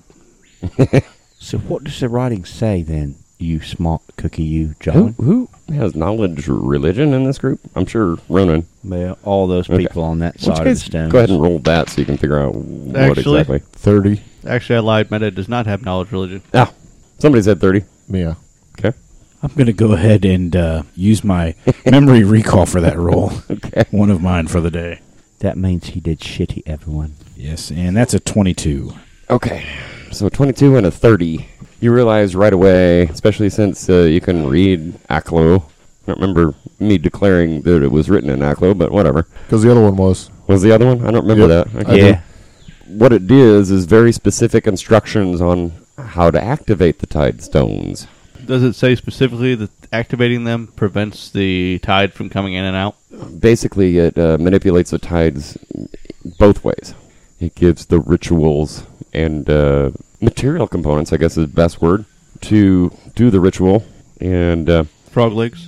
S2: So what does the writing say then, you smart cookie, you,
S1: Who,
S2: John?
S1: who has knowledge of religion in this group? I'm sure Ronan.
S2: Well, all those
S1: Okay.
S2: people on that
S1: Why don't
S2: side
S1: you
S2: of the
S1: guys
S2: stones.
S1: go ahead and roll that so you can figure out what
S6: Actually-
S1: exactly.
S3: thirty.
S6: Actually, I lied. Meta does not have knowledge religion.
S1: Ah, somebody said thirty.
S3: Yeah.
S1: Okay.
S4: I'm going to go ahead and uh, use my memory recall for that roll.
S1: Okay.
S4: One of mine for the day.
S2: That means he did shitty, everyone.
S4: Yes, and that's a twenty-two.
S1: Okay. So twenty-two and a thirty. You realize right away, especially since uh, you can read Aklo. I don't remember me declaring that it was written in Aklo, but whatever.
S3: Because the other one was.
S1: Was the other one? I don't remember
S3: Yep.
S1: that.
S3: I
S2: yeah.
S1: What it is is very specific instructions on how to activate the tide stones.
S6: Does it say specifically that activating them prevents the tide from coming in and out?
S1: Basically, it uh, manipulates the tides both ways. It gives the rituals and uh, material components, I guess is the best word, to do the ritual. And uh,
S6: Frog legs?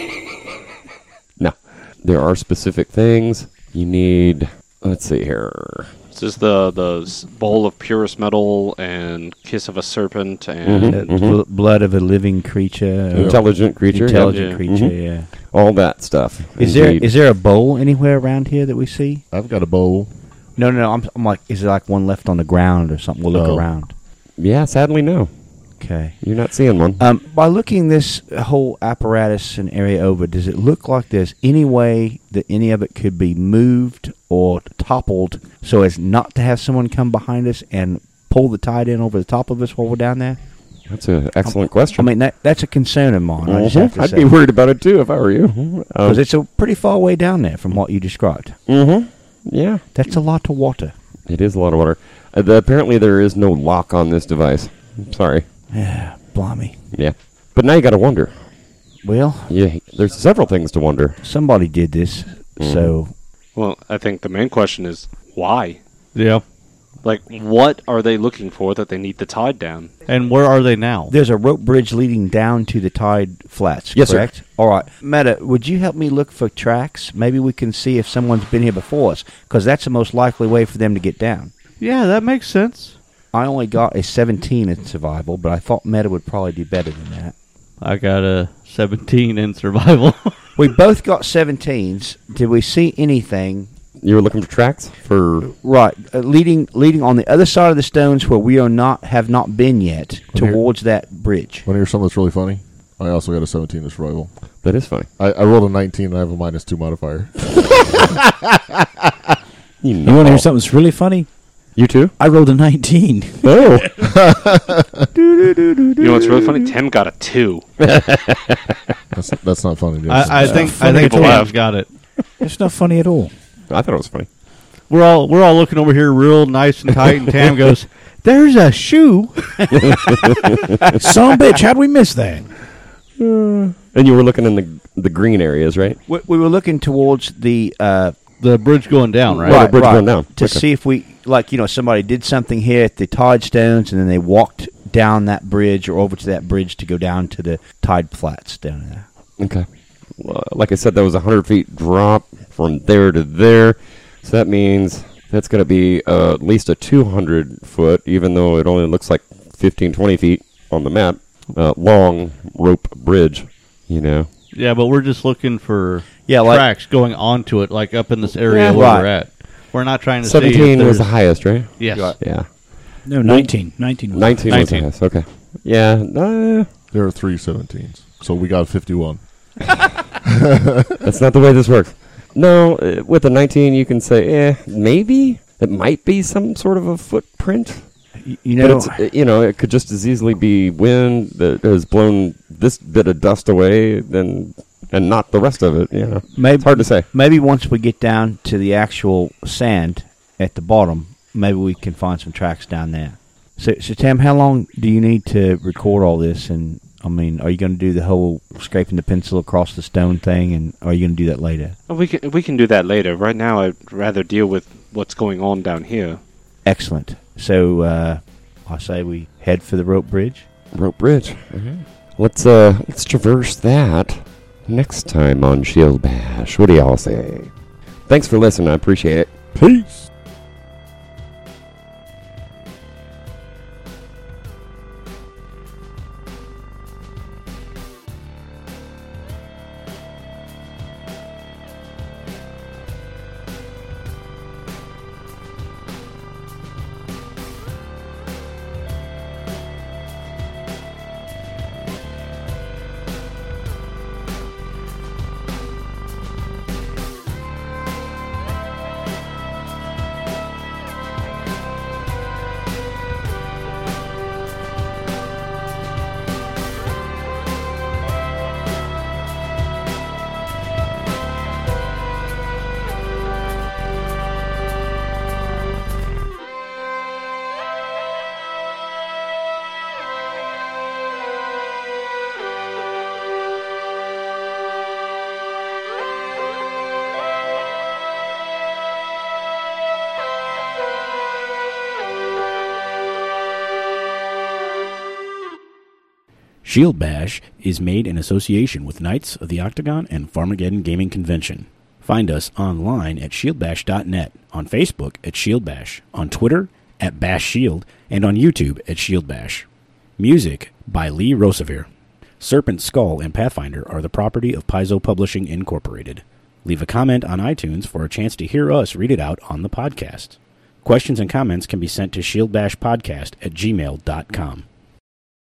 S1: no, there are specific things you need. Let's see here.
S5: Is this the the s- bowl of purest metal and kiss of a serpent and
S1: Mhm.
S2: Uh, bl- blood of a living creature. uh,
S1: Intelligent creature. yep.
S2: Intelligent
S5: Yeah.
S2: creature,
S1: Mhm.
S2: yeah.
S1: All that stuff.
S2: Is there
S1: Indeed.
S2: is there a bowl anywhere around here that we see?
S3: I've got a bowl.
S2: No, no, no. I'm, I'm like, is there like one left on the ground or something? We'll look
S3: No.
S2: around.
S1: Yeah, sadly, no.
S2: Okay.
S1: You're not seeing one.
S2: Um, by looking this whole apparatus and area over, does it look like there's any way that any of it could be moved or toppled so as not to have someone come behind us and pull the tide in over the top of us while we're down there?
S1: That's an excellent question.
S2: I mean, that that's a concern of mine. I just have to
S1: I'd
S2: say.
S1: be worried about it too if I were you.
S2: Because it's a pretty far way down there from what you described.
S1: Mm-hmm. Yeah,
S2: That's a lot of water.
S1: it is a lot of water. Uh, the, apparently, there is no lock on this device. I'm sorry.
S2: Yeah, blimey.
S1: Yeah, but now you got to wonder.
S2: Well,
S1: Yeah, there's several things to wonder.
S2: somebody did this, so
S5: well, I think the main question is why?
S6: Yeah.
S5: Like, what are they looking for that they need the tide down?
S6: And where are they now?
S2: there's a rope bridge leading down to the tide flats,
S1: Yes, sir.
S2: correct? All right. Meta, would you help me look for tracks? Maybe we can see if someone's been here before us, because that's the most likely way for them to get down.
S6: Yeah, that makes sense.
S2: I only got a seventeen in survival, but I thought Meta would probably do better than that.
S6: I got a seventeen in survival.
S2: We both got seventeens. Did we see anything?
S1: You were looking for tracks for.
S2: Right, uh, leading leading on the other side of the stones where we are not have not been yet
S3: Okay.
S2: towards that bridge.
S3: Want to hear something that's really funny? I also got a seventeen to survival.
S1: That is funny.
S3: I, I rolled a nineteen and I have a minus two modifier.
S1: You,
S4: You
S1: know.
S4: want to hear something that's really funny?
S1: You too?
S4: I rolled a nineteen.
S1: Oh.
S5: You know what's really funny? Tim got a two.
S3: That's that's not funny. Jason.
S6: I, I think I
S4: funny
S6: think
S4: at all.
S6: Tim's got it.
S4: It's not funny at all.
S1: I thought it was funny.
S6: We're all we're all looking over here real nice and tight, and Tam goes, "There's a shoe."
S4: Son of a bitch, how'd we miss that?
S1: And you were looking in the the green areas, right?
S2: We, we were looking towards the uh,
S6: The bridge going down, right?
S1: Right. the bridge going down.
S2: to
S1: Okay.
S2: see if we like you know somebody did something here at the tide stones and then they walked down that bridge or over to that bridge to go down to the tide flats down there.
S1: Okay. Well, like I said, that was a hundred feet drop from there to there, so that means that's going to be uh, at least a two hundred foot, even though it only looks like fifteen, twenty feet on the map. Uh, long rope bridge, you know.
S6: Yeah, but we're just looking for
S2: Yeah, like-
S6: tracks going onto it, like up in this area
S2: Yeah,
S6: where
S2: right.
S6: we're at. We're not trying to see if
S1: Seventeen was
S6: there's-
S1: the highest, right?
S6: Yes.
S2: Right.
S1: Yeah.
S4: No, nineteen. nineteen was
S1: Nineteen was the
S6: nineteen.
S1: highest. Okay. Yeah. Uh,
S3: There are three seventeens, so we got fifty-one.
S1: that's not the way this works. No, uh, with a nineteen, you can say, eh, maybe it might be some sort of a footprint.
S2: Y- You know,
S1: But it's, uh, you know, it could just as easily be wind that has blown this bit of dust away, than and not the rest of it. You know,
S2: maybe,
S1: it's hard to say.
S2: Maybe once we get down to the actual sand at the bottom, maybe we can find some tracks down there. So, so Tam, how long do you need to record all this? And I mean, are you going to do the whole scraping the pencil across the stone thing, and are you going to do that later?
S5: We can we can do that later. Right now, I'd rather deal with what's going on down here.
S2: Excellent. So uh, I say we head for the rope bridge.
S1: Rope Bridge. Let's uh, let's traverse that next time on Shield Bash. What do y'all say? Thanks for listening. I appreciate it.
S4: Peace. Shield Bash is made in association with Knights of the Octagon and Farmageddon Gaming Convention. Find us online at shield bash dot net, on Facebook at Shield Bash, on Twitter at Bash Shield, and on YouTube at Shield Bash. Music by Lee Rosevere. Serpent Skull and Pathfinder are the property of Paizo Publishing Incorporated. Leave a comment on iTunes for a chance to hear us read it out on the podcast. Questions and comments can be sent to shieldbashpodcast at gmail dot com.